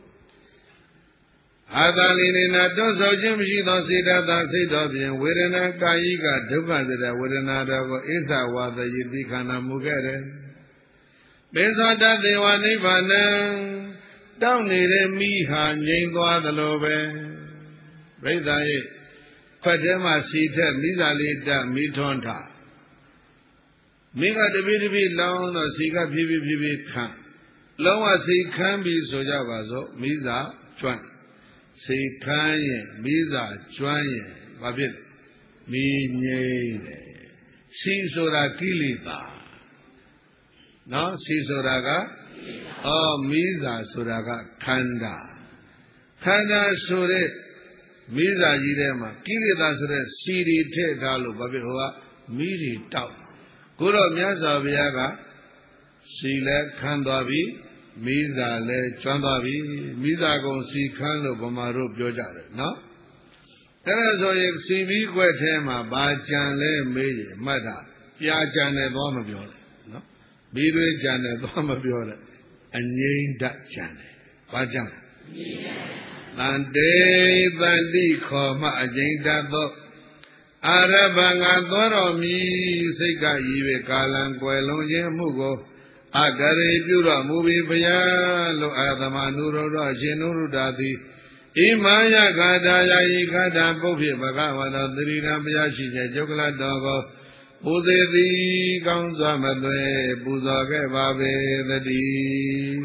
အာသာလိနေနာတွန့်ဆုတ်ခြင်းမရှိသောစေတသာစိတ်တော်ဖြင့်ဝေဒနာကာယိကဒုက္ခဆိုတဲ့ဝေဒနာတော်ကိုဣဇဝါတယိသိခန္ဓာမူခဲ့တယ်ပေသောတသေဝနိဗ္ဗာန်တောင်းနေတဲ့မိဟာငြိမ်သွားသလိုပဲပြိဿရဲ့ခွက်ထဲမှာစီထက်မိစာလေးတက်မိထွန်းထားမိကတပိတပိလောင်းတော့စီကဖြည်းဖြည်းခံလုံးဝစီခမ်းပြီဆိုကြပါစို့မိစာကျွမ်းစီခမ်းရင်မိစာကျွမ်းရင်ဘာဖြစ်မိငြိမ်တယ်စီဆိုတာကိလေသာနော်စီဆိုတာကမိစာဆိုတာကခန္ဓာဆိုတဲ့မိစာကြီးထဲမှာကိလေသာဆိုတဲ့စီတွေထည့်ထားလို့ဘာဖြစ်ဟိုကမိတွေတောက်ကိုတော့မြတ်စွာဘုရားကစီလည်းခမ်းသွားပြီမိစာလည်းကျွမ်းသွားပြီမိစာကုန်စီခမ်းလို့ဗမာတို့ပြောကြတယ်နော်အဲ့ဒါဆိုရင်စီပြီးခွက်ထဲမှာဘာကြံလဲမေးရင်မှတ်တာပြာကြံတယ်သွားမပြောနဲ့နော်ပြီးသွင်းကြံတယ်သွားမပြောနဲ့အငိမ့်တကြံတယ်ဘာကြံတန်တေတန်တိခေါ်မှအငိမ့်တသောအာရဘငါသောတော်မူစိတ်ကရည်ပဲကာလံကွယ်လွန်ခြင်းမှုကိုအကရေပြုတော်မူပြီးဘုရားလို့အာသမနုရောဓရှင်နုရုဒ္ဓသည်ဣမာယဂါထာယာယိဂါထာပုပ္ဖြေဘဂဝါတော်သတိရံဘုရားရှိတဲ့ယုတ်ကလတော်ကိုပူဇေသည်ကောင်းစွာမသွေပူဇော်ခဲ့ပါပေသတည်း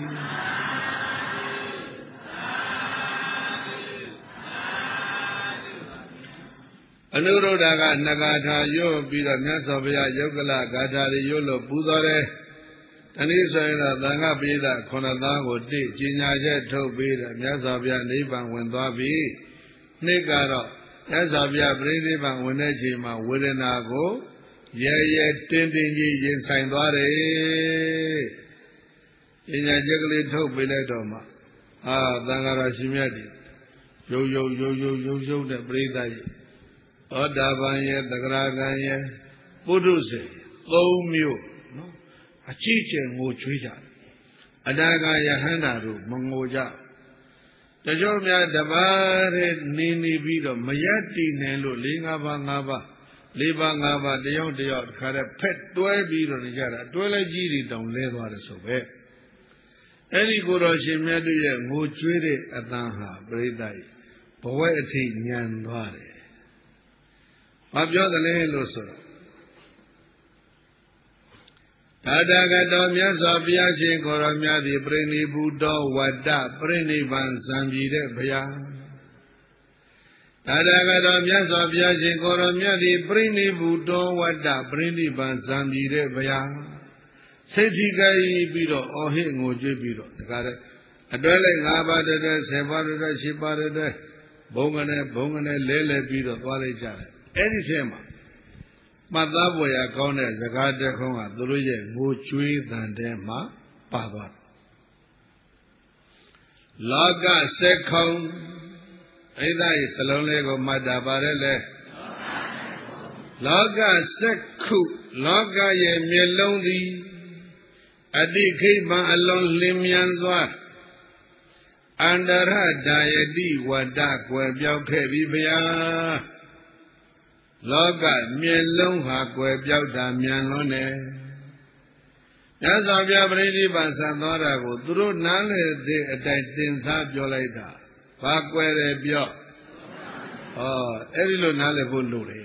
အနုရုဒ္ဓကနဂါထာရွတ်ပြီးတော့မြတ်စွာဘုရားယုတ်ကလဂါထာတွေရွတ်လို့ပူဇော်တယ်တနည်းဆိုရင်တော့သံဃာပိဋက9သားကိုတိကျင်ညာချက်ထုတ်ပြီးတော့မြတ်စွာဘုရားနိဗ္ဗာန်ဝင်သွားပြီနှစ်ကတော့မြတ်စွာဘုရားပြိဋိဘံဝင်တဲ့ချိန်မှာဝေဒနာကိုရဲတင်းတင်းကြီးရင်ဆိုင်သွားတယ်ကျင်ညာချက်ကလေးထုတ်ပေးလိုက်တော့မှသံဃာတော်ရှင်မြတ်ဒီရုပ်တဲ့ပြိဋကကြီးဩတာပန်ရဲ့သဂရကံရဲ့ပုထုဇဉ်3မျိုးနော်အကြည့်ကျင်ငိုချွေးကြတယ် Adaga Yahandaru, Mongoja. The Jomia Dabare Nini Bido, Mayati Nelu, Lingaba, Libangaba, the young Diot, had a pet dwell bead on the Jara, dwell a giri down leather so bad. Any good Oshimadu, who treated Adanha, Bredai, Poeti Nyandware. Abjo the Leloso. Adagado Miazabia Jingoramia, the Brini Buddha, Wada, Brini Van Sambide Baya. Adagado Miazabia Jingoramia, the Brini Buddha, Wada, Brini Van Sambide Baya. Setigai Bido, or Hingo Jibido, the Gare. Adele Naba, the Sevada, Shibada, Bongane, Lele Bido, Waleja. Any tema. Madaboya Gone, Zagade Konga, Duruye, Muchui, Dandema, Pava. Laga Sekong, Ida is Salonego Madabarele. Laga Seku, Laga Ye Melondi, Adikima alone Limianzwa. Andara Diadi Wadak, where Bioke Vivia. Loga, Mielong Hakwe, Biauda, Mianone. Yazavia Brady Basanora, Duru Nale de Tinsa Bioleta, Paquere Bio. Oh, Erilo Nale Bunduri.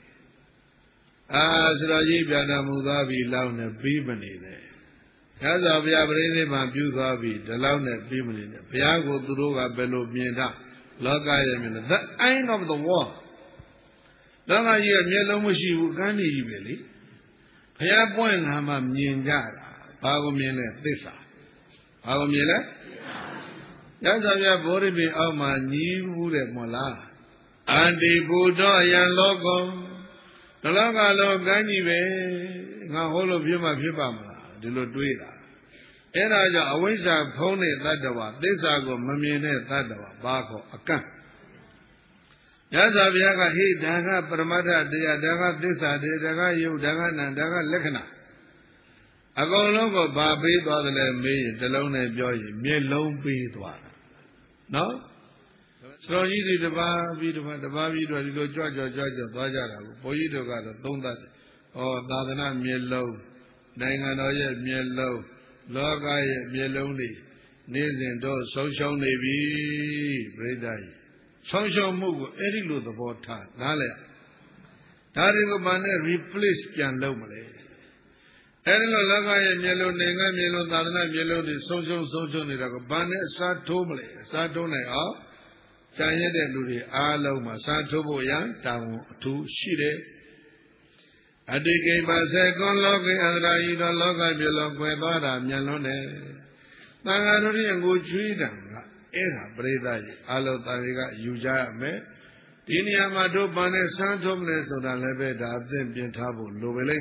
As Raji Biana Mudavi Laune Bimani. Yazavia Brady Mabudavi, the Laune Bimani, Piago Duruga Bello Mienda, Loga Yamina. The end of the war. Langa ye Melomushi Ugani Ibeli. Payapoin Hama Mienjara, Pagomile, Tisa. Pagomile? Yazavia Boribi Alma Ni Ure Mola. And the Buddha Yan Logo. The Langa Logani Be, Naholo Bima Pibama, the Loduira. Eraja Awisa Pone Tadawa, Desago Mamine Tadawa, Bako, Akan. Yazaviaga he daga Pramada dea daga disa de daga yu daga nandaga lekana. Agolongo babi dwadale me delone joy, me long be dwara. No? So you did the babi to Georgia, Dwajara, Boyido got a donda or Dadana me low, Nanganoya me low, Loga me lonely, Nizin do social navy, Bredai. Social move, any load of water, Nale. Tarigo Bane replace Pian Lomale. Erilo Laga Yellow, Nanga, Yellow, Dana, Yellow, the social Nirago, Bane, Satomale, Satone, Chayede Ludi, Aloma, Satobo Yan, Tamu, two Shide. Adike Basekon Logi, and Raida Loga, Yellow, Quebara, Yelone. Nangaruri and good tree them. Era Bredai, Alo Tariga, Yuja me. Iniamado Bane Santomnes on a leveda, then Pientabu, Lovelain.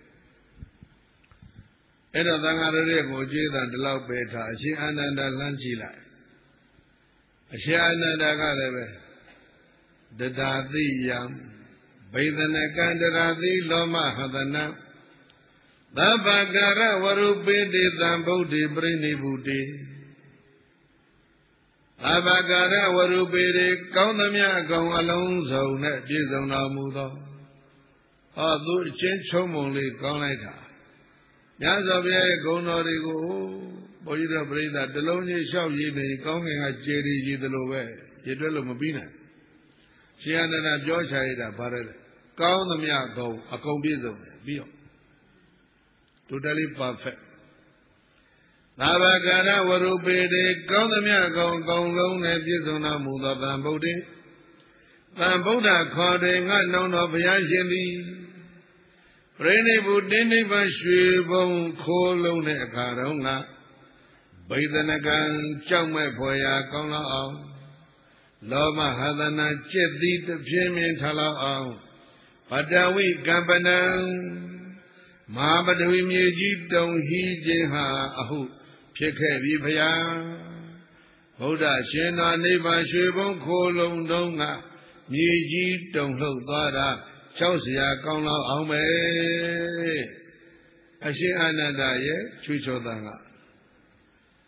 Era Dangarare, Mojid and the Lau Beta, she ananda Lanchila. She ananda Garebe. The Dadi Yam, Badanakandadi, Loma Hadana. Babagara, Warubidi, Dambodi, Brini Budi. Abagara Warubere, Kaunamia, Gong Alonso, Net Jizona Mudo. Although Chenchomoli, Goneta. Yazavia, Gonorigo, Boyida Breda, Delonia Shaw Yini, Gonging at Jerry the Lowe, Jedelo Mabina. She ended up George Haida, Barrel. Kaunamia go, a combizo, Bio. Totally perfect. Navagana Warubede, Gondamia Gong Long and Jizona Muda Bambodi. Bamboda according unknown of Yashindi. Rene Budini Bashu Bone Colone Karonga. Baidanagan Changme Poya Konga. Loma Hadana Chedi the Pimin Tala. Padawi Gambanan. Mabadawi Mujib don't he Jeha Ahu. Pike Vipaya Boda Shena Neva Shibon Kolong Donga Niji Dong Ho Dara Chausia Kongla Ome Ashi Ananda Ye Chucho Danga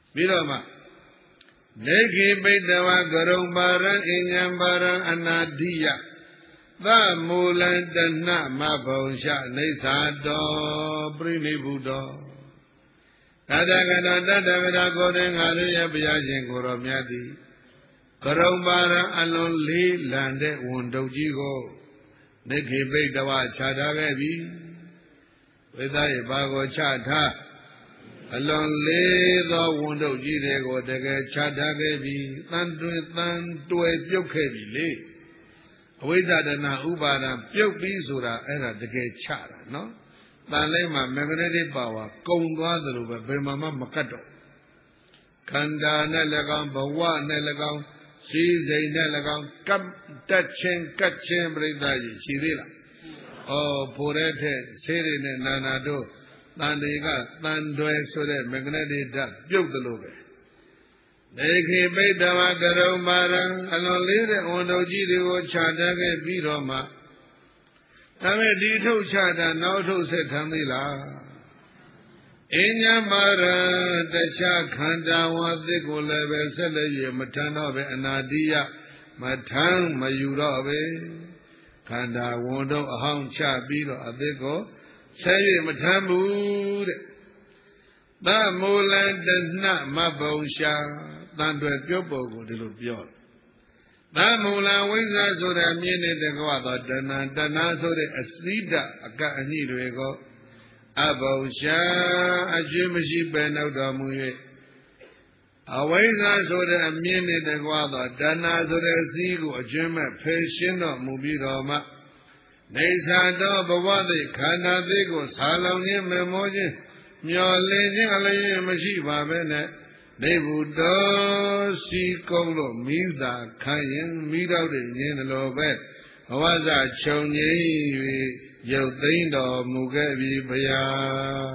ပြီးတော့မှနေခိပိတဝကရုံပါရံအဉ္ဉံပါရံအနာတိယသမူလံတဏမဘုံရှနေသာတောပြိနိဗ္ဗုတောတတကတောတတဗရာကိုယ်တွင်ငါတို့ရဲ့ဘုရားရှင်ကိုယ်တော်မြတ်သည်ကရုံပါရံအလွန်လေးလံတဲ့ဝန်တုပ်ကြီးကိုနေခိပိတဝချထားခဲ့ပြီဝိသရေဘာကိုချထားအလွန်လေးသောဝန်တုပ်ကြီးတွေကိုတကယ်ချထားခဲ့ပြီတန်တွင်တန်တွယ်ပြုတ်ခဲ့ပြီလေအဝိဇ္ဇတနာဥပါဒံပြုတ်ပြီးဆိုတာအဲ့ဒါတကယ်ချတာနော်တန်လိုက်မှာ magnetic power ကုံသွားသလိုပဲဘယ်မှာမှမကတ်တော့ခန္ဓာနဲ့၎င်းဘဝနဲ့၎င်းစီစိမ်နဲ့၎င်းကပ်တက်ချင်းကတ်ချင်းပြိဿကြီးရှိသေးလားဩဖိုရဲထက်ဆေးတွေနဲ့နာနာတို့တန်တွေကတန်တွယ်ဆိုတဲ့ magnetic ဓာတ်ပြုတ်သလိုပဲနေခိပိတဝကရုံပါရံအလွန်လေးတဲ့ဝန်တော်ကြီးတွေကိုခြာထားခဲ့ပြီးတော့မှဒါမဲ့ဒီထုတ်ခြာတာနောက်ထုတ်ဆက်ထမ်းသေးလားအဉ္ဉံပါရံတခြားခန္ဓာဝါသစ်ကိုလည်းပဲဆက်လက်ရမထမ်းတော့ပဲအနာတိယမထမ်းမယူတော့ပဲခန္ဓာဝန်တော်အဟောင်းချပြီးတော့အသစ်ကိုဆက်ရမထမ်းဘူးတဲ့သမူလံတဏမဘုံရှာတန်တွေပြုတ်ပေါ်ကိုဒီလိုပြောတယ်သမူလံဝိဇ္ဇဆိုတဲ့မြင့်တဲ့ကွာသောတဏဆိုတဲ့အစည်းဓာအကအညိတွေကိုအဘုံရှာအကျွင့်မရှိပဲနောက်တော်မူ၍အဝိဇ္ဇဆိုတဲ့အမြင့်တဲ့ကွာသောတဏဆိုတဲ့အစည်းကိုအကျွင့်မဲ့ဖယ်ရှင်းတော်မူပြီးတော်မှနေသာတော်ဘဝသိခန္ဓာသိကိုဆာလောင်ခြင်းမမောခြင်းမျော်လင့်ခြင်းအလည်းမရှိပါပဲနဲ့နေဗုဒ္ဓစီကုံလို့မိစာခံရင်မိတော့တဲ့ဉာဏ်တော်ပဲဘဝဇခြုံငိမ့်၍ရုပ်သိမ်းတော်မူခဲ့ပြီဘုရား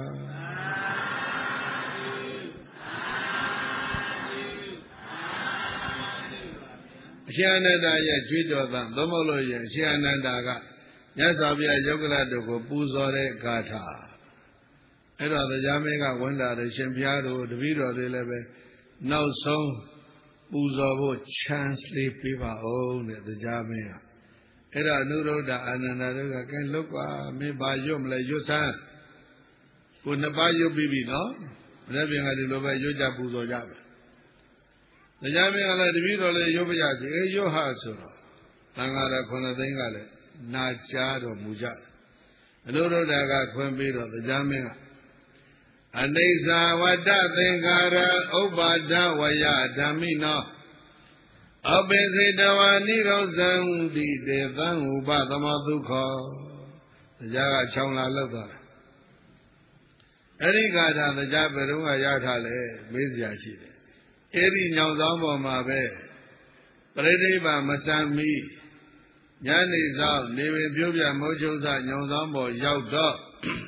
အရှင်အနန္ဒာရဲ့ကြွေးကြော်သံသမုတ်လို့ရဲ့အရှင်အနန္ဒာကမြတ်စွာဘုရားယုတ်ကလတို့ကိုပူဇော်တဲ့ဂါထာအဲ့တော့တရားမင်းကဝန်တာတယ်ရှင်ဘုရားတို့တပည့်တော်တွေလည်းပဲနောက်ဆုံးပူဇော်ဖို့ chance လေးပေးပါဦးတဲ့တရားမင်းကအဲ့တော့အနုရုဒ္ဓအာနန္ဒာတို့ကကဲလုတ်ပါမင်းဘာရွတ်မလဲရွတ်စမ်းကိုနှစ်ပါးရွတ်ပြီးပြီနော်မနေ့ပြန်ကဒီလိုပဲရွတ်ကြပူဇော်ကြပဲတရားမင်းကလည်းတပည့်တော်လည်းရွတ်ပြရစီရွတ်ဟာဆိုတော့သံဃာတော်ခုနှစ်သိန်းကလည်းနာကြားတော်မူကြအနုရုဒ္ဓကခွင့်ပြီးတော့တရားမင်းကအနိစ္စဝတ္တသင်္ခါရဥပ္ပါဒဝယဓမ္မိနောအပိစိတဝနိရောဇံတိတေသံဥပသမဒုက္ခတရားက6လလောက်သွားတာအဲ့ဒီဂါထာတရားဘယ်တော့မှရထားလဲမေးစရာရှိတယ်အဲ့ဒီညောင်ဆောင်ပေါ်မှာပဲပရိဒိဗ္ဗမစံမီညနေဆောင်နေဝင်ပြုတ်ပြမုတ်ချုပ်စညောင်ဆောင်ပေါ်ရောက်တော့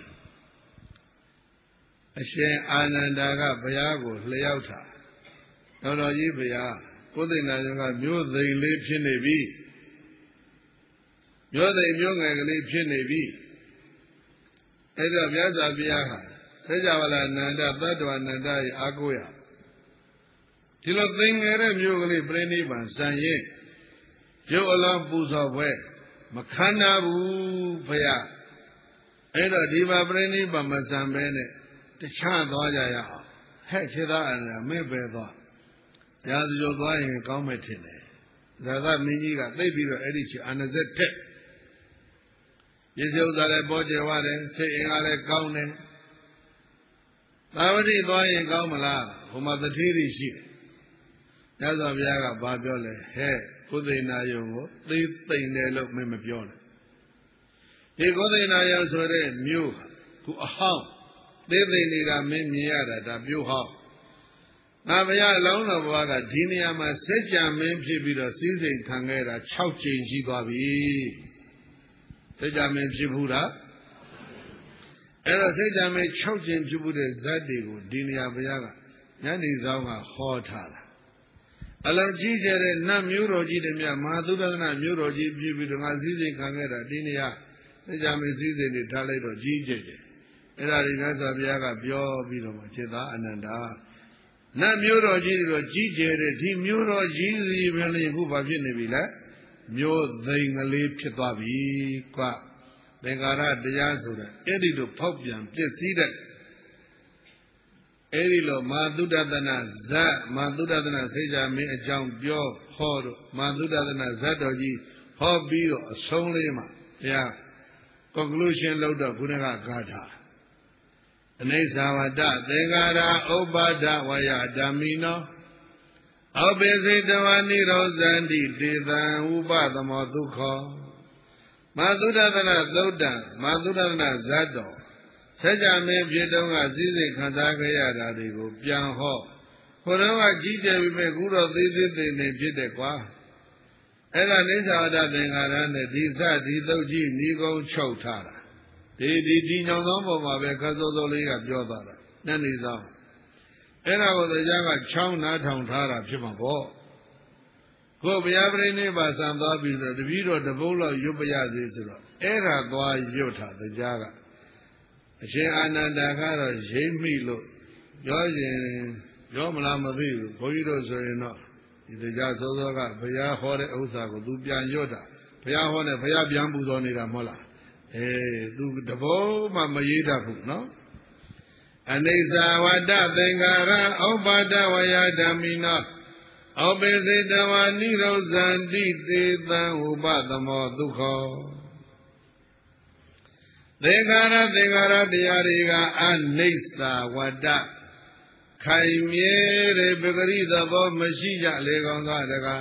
အရှင်အာနန္ဒာကဘုရားကိုလျှောက်တာတော်တော်ကြီးဘုရားကိုယ်သိဏယုံကမျိုးသိမ်လေးဖြစ်နေပြီမျိုးသိမ်မျိုးငယ်ကလေးဖြစ်နေပြီအဲ့တော့မြတ်စွာဘုရားဟာသေကြဝဠာနန္ဒသတ္တဝနန္ဒရဲ့အာကိုရဒီလိုသိမ်ငယ်တဲ့မျိုးကလေးပြိဋိဘံဇံရင်ရုပ်အလောင်းပူဇော်ပွဲမခံနာဘူးဘုရားအဲ့တော့ဒီမှာပြိဋိဘံမဇံပဲနဲ့တခြားသွားကြရအောင်ဟဲ့ခြေသားအန္တရာယ်မဲ့ပဲသွားတရားစကြောသွားရင်ကောင်းမယ်ထင်တယ်ဇာသမင်းကြီးကသိပြီးတော့အဲ့ဒီခြေအာနဇက်ထက်ရစ္ဆေဥစ္စာလည်းပေါ်ကျသွားတယ်စိတ်အင်္ဂါလည်းကောင်းတယ်သာဝတိသွားရင်ကောင်းမလားဟိုမှာတတိရိရှိတယ်ညဇောဘုရားကဘာပြောလဲဟဲ့ကိုသိဏယုံကိုသိသိမ့်တယ်လို့မင်းမပြောနဲ့ဒီကိုသိဏယုံဆိုတဲ့မြို့ခုအဟောင်းသေးသေးနေတာမင်းမြင်ရတာဒါပြုတ်ဟောင်းငါဘုရားအလောင်းတော်ဘွားကဒီနေရာမှာစัจ जा မင်းဖြစ်ပြီးတော့စည်းစိမ်ခံခဲ့တာ6ကြိမ်ရှိသွားပြီစัจ जा မင်းဖြစ်ဘူးလားအဲ့တော့စัจ जा မင်း6ကြိမ်ဖြစ်ဘူးတဲ့ဇတ်တွေကိုဒီနေရာဘုရားကညနေဆောင်ကဟောထားတာအလုံးကြီးကျတဲ့နတ်မျိုးတော်ကြီးတွေမြတ်မဟာသုဒ္ဓနာမျိုးတော်ကြီးဖြစ်ပြီးတော့ငါစည်းစိမ်ခံခဲ့တာဒီနေရာစัจ जा မင်းစည်းစိမ်တွေထားလိုက်တော့ကြီးကျယ်တယ်အဲ့ဒါဒီမြတ်စွာဘုရားကပြောပြီးတော့မှခြေသားအနန္ဒာနတ်မျိုးတော်ကြီးတို့ကြီးကျယ်တဲ့ဒီမျိုးတော်ကြီးစီမင်းလေးခုဘာဖြစ်နေပြီလဲမျိုးသိမ်ကလေးဖြစ်သွားပြီကွာသင်္ကာရတရားဆိုတဲ့အဲ့ဒီလိုဖောက်ပြန်ပြည့်စည်တဲ့အဲ့ဒီလိုမာသုဒ္ဒသနာဇတ်မာသုဒ္ဒသနာစိတ်ကြမင်းအကြောင်းပြောဟောတို့မာသုဒ္ဒသနာဇတ်တော်ကြီးဟောပြီးတော့အဆုံးလေးမှာတရား conclusion လုပ်တော့ခုနကဂါထာအနိစ္စဝတ္တသင်္ကာရဥပ္ပါဒဝယဓမ္မိနောအပိစိတဝနိရောဇန္တိတေသံဥပသမောဒုက္ခောမာသုဒ္ဒသနာသုဒ္ဓံမာသုဒ္ဒသနာဇတ်တော်ဆက်ကြမင်းဖြစ်တုန်းကစည်းစိမ်ခံစားခဲ့ရတာတွေကိုပြန်ဟောဘုရားကကြီးကျယ်ပြီမဲ့ခုတော့သေးသေးသေးနေဖြစ်တယ်ကွာအဲ့ဒါနိစ္စဝတ္တသင်္ခါရနဲ့ဒီစဒီသုတ်ကြီးဤကုန်းချုပ်ထားတာဒီညောင်သောပုံမှာပဲခတ်စိုးစိုးလေးကပြောသွားတာနတ်နေသောအဲ့ဒါကိုတရားကချောင်းနားထောင်ထားတာဖြစ်မှာပေါ့ကိုဘုရားပြိဋိနိဗ္ဗာန်ဆံသွားပြီဆိုတော့တပည့်တော်တပုတ်လောက်ရွတ်ပရစေဆိုတော့အဲ့ဒါသွားရွတ်တာတရားကအရှင်အာနန္ဒာကတော့ရိမ့်မိလို့ပြောရင်ပြောမလားမသိဘူးဘုန်းကြီးတို့ဆိုရင်တော့ဒီတရားစောစောကဘုရားဟောတဲ့ဥစ္စာကိုသူပြန်ရွတ်တာဘုရားဟောတဲ့ဘုရားပြန်ပူဇော်နေတာမဟုတ်လားသူတဘောမှမရေးတတ်ဘူးနော်အနိစ္စဝတ္တသင်္ကာရဥပ္ပါဒဝယဓမ္မိနောဩပိစိတဝနိရောဇန္တိသေသံဥပသမောဒုက္ခောသင်္ကာရတရားတွေကအနိစ္စဝတ္တခိုင်မြဲတဲ့ပဂရိသဘောမရှိကြလေကောင်းသောတကား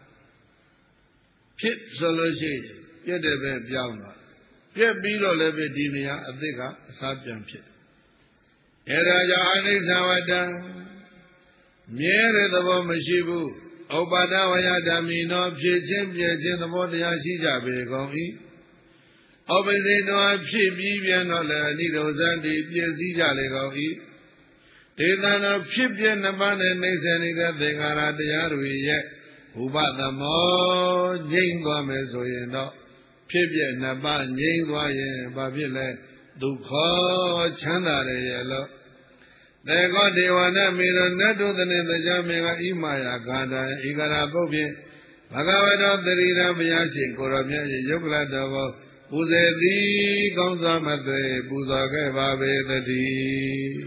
ဖြစ်ဆိုလို့ရှိရင်ပြည့်တဲ့ပဲပြောင်းသွားပြည့်ပြီးတော့လည်းပဲဒီနေရာအသစ်ကအစားပြန်ဖြစ်အဲဒါကြောင့်အနိစ္စဝတ္တမြဲတဲ့သဘောမရှိဘူးဥပ္ပါဒဝယဓမ္မိနောဖြစ်ခြင်းပြည့်ခြင်းသဘောတရားရှိကြပေကုန်၏ဩပိစိတောဖြစ်ပြီးပြန်တော့လည်းအနိရောဇန္တိပြည့်စည်ကြလေကုန်၏ဒေသနာဖြစ်ပြနှစ်ပါးနဲ့နှိမ့်ဆက်နေတဲ့သင်္ခါရတရားတွေရဲ့ဥပသမောငြိမ့်သွားမယ်ဆိုရင်တော့ဖြစ်ပြနှစ်ပါးငြိမ့်သွားရင်ဘာဖြစ်လဲဒုက္ခချမ်းသာတယ်ရဲ့လို့တေကောဒေဝနာမေရနတ်တို့တည်းတရားမင်းကဣမာယာဂါထာဧကရာပုတ်ဖြင့်ဘဂဝတောတရိရဘုရားရှင်ကိုရောမြတ်ရဲ့ယုတ်ကလတော်ကိုပူဇေသည်ကောင်းစွာမသွေပူဇော်ခဲ့ပါပေသတည်း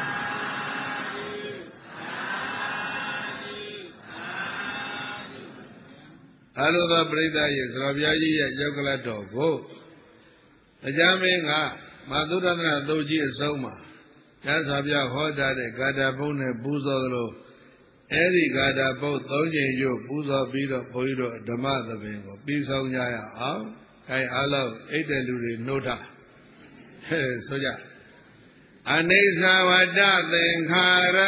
အလိုသောပရိသတ်ရဲ့သရောဘုရားကြီးရဲ့ယုတ်ကလတော်ကိုတရားမင်းကမာသုဒ္ဓနာသုတ်ကြီးအဆုံးမှာညဇာပြဟောတာတဲ့ဂါထာဘုံနဲ့ပူဇော်သလိုအဲ့ဒီဂါထာဘုံ၃ချိန်ကျို့ပူဇော်ပြီးတော့ဘုန်းကြီးတို့ဓမ္မသဘင်ကိုပြီးဆုံးကြရအောင်အဲအားလုံးအိတ်တဲ့လူတွေနှုတ်ထားဆိုကြအနိစ္စဝတ္တသင်္ခါရ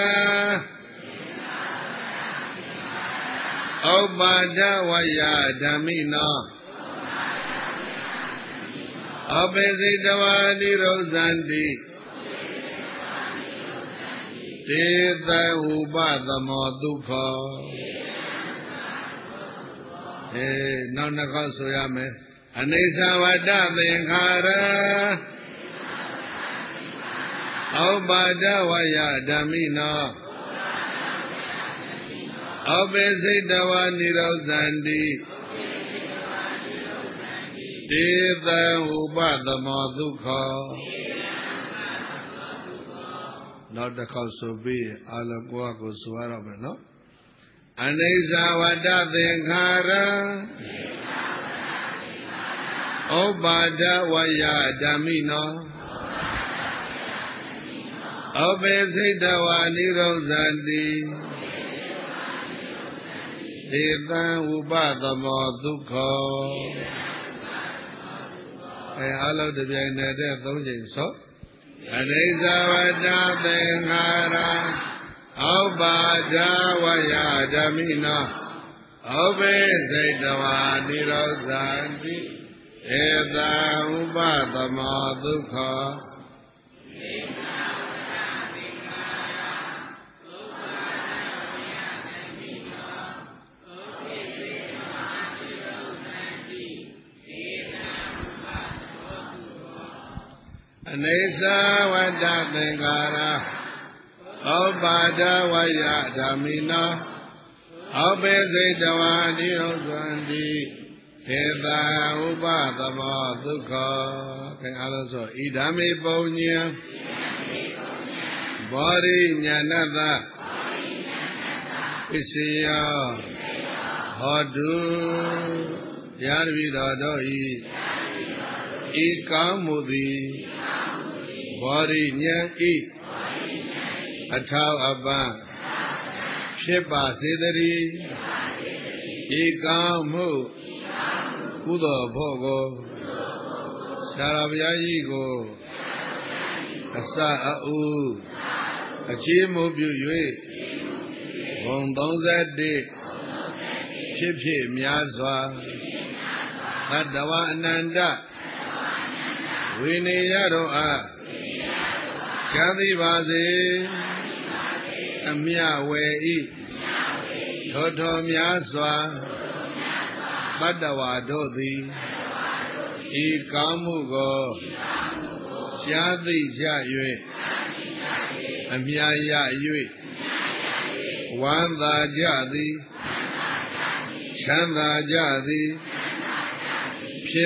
ဥပ္ပါဒဝယဓမ္မိနောအပိစိတဝနိရောဇန္တိတေသံဥပသမောဒုက္ခောနောက်နှစ်ခေါက်ဆိုရမယ်အနိစ္စဝတ္တသင်္ခါရဥပ္ပါဒဝယဓမ္မိနောအပိစိတဝနိရောဇန္တိတေသံဥပသမောဒုက္ခောနောက်တစ်ခေါက်ဆိုပြီးအာလကောကိုဆိုရတော့မယ်နော်အနိစ္စဝတ္တသင်္ခါရဥပ္ပါဒဝယဓမ္မိနောအပိစိတဝနိရောဇန္တိဧတံဥပသမောဒုက္ခောအားလုံးတစ်ပြိုင်တည်း၃ချိန်ဆိုအနိစ္စဝတ္တသင်္ခါရဥပ္ပါဒဝယဓမ္မိနောဥပိစိတဝနိရောဇန္တိဧတံဥပသမောဒုက္ခောအနိစ္စဝတ္တသင်္ခါရ Obada Vaya Damina Abezedavani Osandi Heda Ubadava Dukha Kaya alaso Idami Punya Bari Nyanada Isya Hadu Yarvida Doi Ikamudi Bari Nyan Athav Abba Shipa Sidari Ikamu Kudo Bhogo Sarabyayigo Asa Au Achimu Buyue Wondonzade Shipshi Myazwa Tadawa Ananda Vinayaro A Chandi Bazi Amya Wei Toto Myazwa Tadawa Dodi Ikamugo Chandi Jayue Amya Yayue Wanda Jadi Chanda Jadi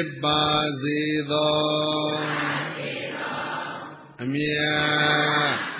Shibbazido Amya